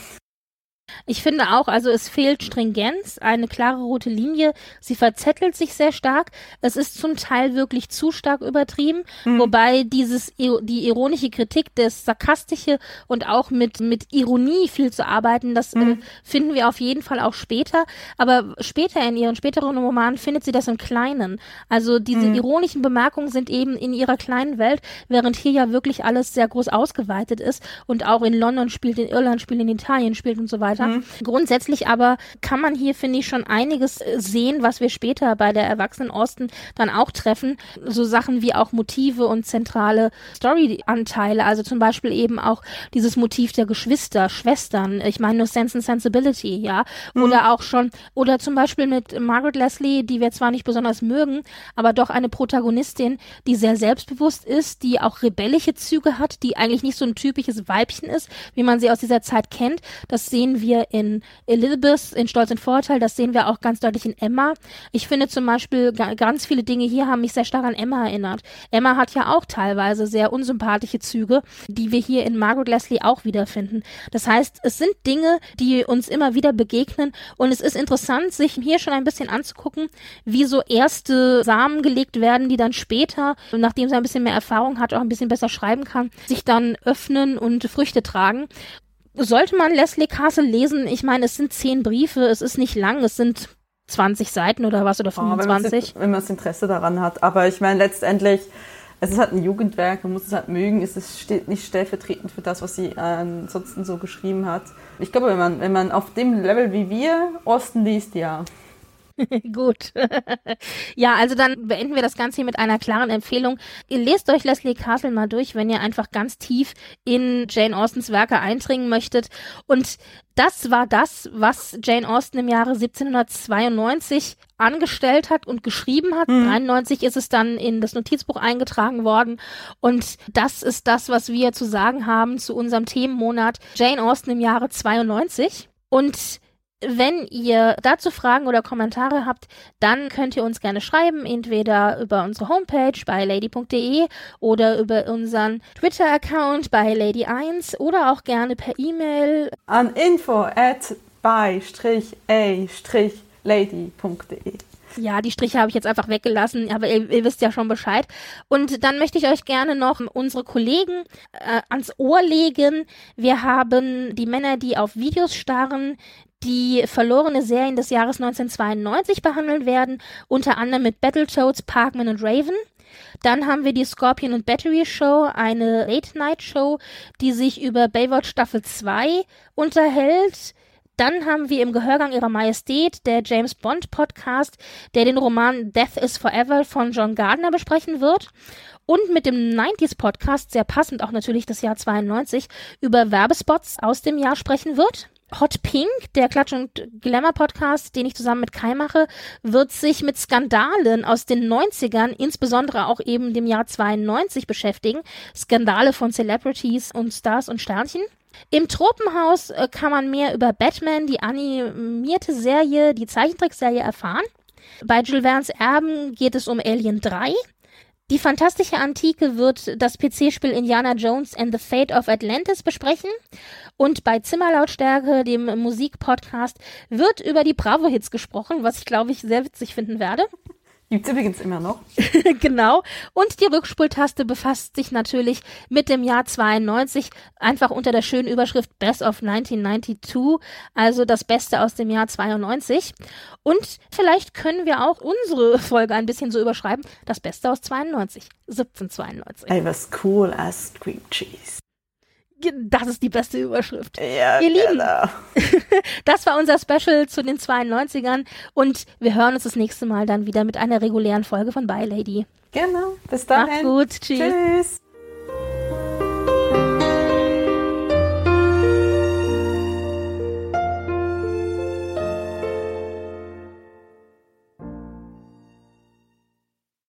Ich finde auch, also es fehlt Stringenz, eine klare rote Linie. Sie verzettelt sich sehr stark. Es ist zum Teil wirklich zu stark übertrieben, mhm. wobei dieses die ironische Kritik, das Sarkastische und auch mit mit Ironie viel zu arbeiten, das mhm. äh, finden wir auf jeden Fall auch später. Aber später in ihren späteren Romanen findet sie das im Kleinen. Also diese mhm. ironischen Bemerkungen sind eben in ihrer kleinen Welt, während hier ja wirklich alles sehr groß ausgeweitet ist und auch in London spielt, in Irland spielt, in Italien spielt und so weiter. Mhm. Grundsätzlich aber kann man hier, finde ich, schon einiges sehen, was wir später bei der erwachsenen Austen dann auch treffen. So Sachen wie auch Motive und zentrale Story-Anteile, also zum Beispiel eben auch dieses Motiv der Geschwister, Schwestern, ich meine nur Sense and Sensibility, ja, mhm. oder auch schon, oder zum Beispiel mit Margaret Leslie, die wir zwar nicht besonders mögen, aber doch eine Protagonistin, die sehr selbstbewusst ist, die auch rebellische Züge hat, die eigentlich nicht so ein typisches Weibchen ist, wie man sie aus dieser Zeit kennt. Das sehen wir in Elizabeth, in Stolz und Vorurteil, das sehen wir auch ganz deutlich in Emma. Ich finde zum Beispiel, ga, ganz viele Dinge hier haben mich sehr stark an Emma erinnert. Emma hat ja auch teilweise sehr unsympathische Züge, die wir hier in Margaret Leslie auch wiederfinden. Das heißt, es sind Dinge, die uns immer wieder begegnen und es ist interessant, sich hier schon ein bisschen anzugucken, wie so erste Samen gelegt werden, die dann später, nachdem sie ein bisschen mehr Erfahrung hat, auch ein bisschen besser schreiben kann, sich dann öffnen und Früchte tragen. Sollte man Leslie Castle lesen? Ich meine, es sind zehn Briefe, es ist nicht lang, es sind zwanzig Seiten oder was, oder fünfundzwanzig. Oh, wenn man das Interesse daran hat. Aber ich meine, letztendlich, es ist halt ein Jugendwerk, man muss es halt mögen, es ist, steht nicht stellvertretend für das, was sie äh, ansonsten so geschrieben hat. Ich glaube, wenn man, wenn man auf dem Level wie wir Austen liest, ja. Gut. Ja, also dann beenden wir das Ganze hier mit einer klaren Empfehlung. Ihr lest euch Leslie Castle mal durch, wenn ihr einfach ganz tief in Jane Austens Werke eindringen möchtet. Und das war das, was Jane Austen im Jahre siebzehnhundertzweiundneunzig angestellt hat und geschrieben hat. Mhm. dreiundneunzig ist es dann in das Notizbuch eingetragen worden. Und das ist das, was wir zu sagen haben zu unserem Themenmonat Jane Austen im Jahre zweiundneunzig. Und wenn ihr dazu Fragen oder Kommentare habt, dann könnt ihr uns gerne schreiben, entweder über unsere Homepage bei lady punkt de oder über unseren Twitter-Account bei lady eins oder auch gerne per E-Mail an info at by a lady punkt de. Ja, die Striche habe ich jetzt einfach weggelassen, aber ihr, ihr wisst ja schon Bescheid. Und dann möchte ich euch gerne noch unsere Kollegen äh, ans Ohr legen. Wir haben die Männer, die auf Videos starren, die verlorene Serien des Jahres neunzehnhundertzweiundneunzig behandeln werden, unter anderem mit Battletoads, Parkman und Raven. Dann haben wir die Scorpion und Battery Show, eine Late-Night-Show, die sich über Baywatch Staffel zwei unterhält. Dann haben wir im Gehörgang ihrer Majestät der James Bond Podcast, der den Roman Death is Forever von John Gardner besprechen wird. Und mit dem neunziger Podcast, sehr passend auch natürlich das Jahr zweiundneunzig, über Werbespots aus dem Jahr sprechen wird. Hot Pink, der Klatsch- und Glamour-Podcast, den ich zusammen mit Kai mache, wird sich mit Skandalen aus den neunzigern, insbesondere auch eben dem Jahr zweiundneunzig beschäftigen. Skandale von Celebrities und Stars und Sternchen. Im Tropenhaus äh, kann man mehr über Batman, die animierte Serie, die Zeichentrickserie erfahren. Bei Jules Verne's Erben geht es um Alien drei. Die fantastische Antike wird das P C-Spiel Indiana Jones and the Fate of Atlantis besprechen. Und bei Zimmerlautstärke, dem Musikpodcast, wird über die Bravo-Hits gesprochen, was ich, glaube ich, sehr witzig finden werde. Gibt's übrigens immer noch. Genau. Und die Rückspultaste befasst sich natürlich mit dem Jahr zweiundneunzig, einfach unter der schönen Überschrift Best of neunzehnhundertneunundneunzig, also das Beste aus dem Jahr zweiundneunzig. Und vielleicht können wir auch unsere Folge ein bisschen so überschreiben, das Beste aus zweiundneunzig, siebzehnhundertzweiundneunzig. I was cool as cream cheese. Das ist die beste Überschrift. Ja, Ihr Lieben, genau. Das war unser Special zu den zweiundneunzigern und wir hören uns das nächste Mal dann wieder mit einer regulären Folge von Bye Lady. Genau, bis dahin. Macht's gut, tschüss. Tschüss.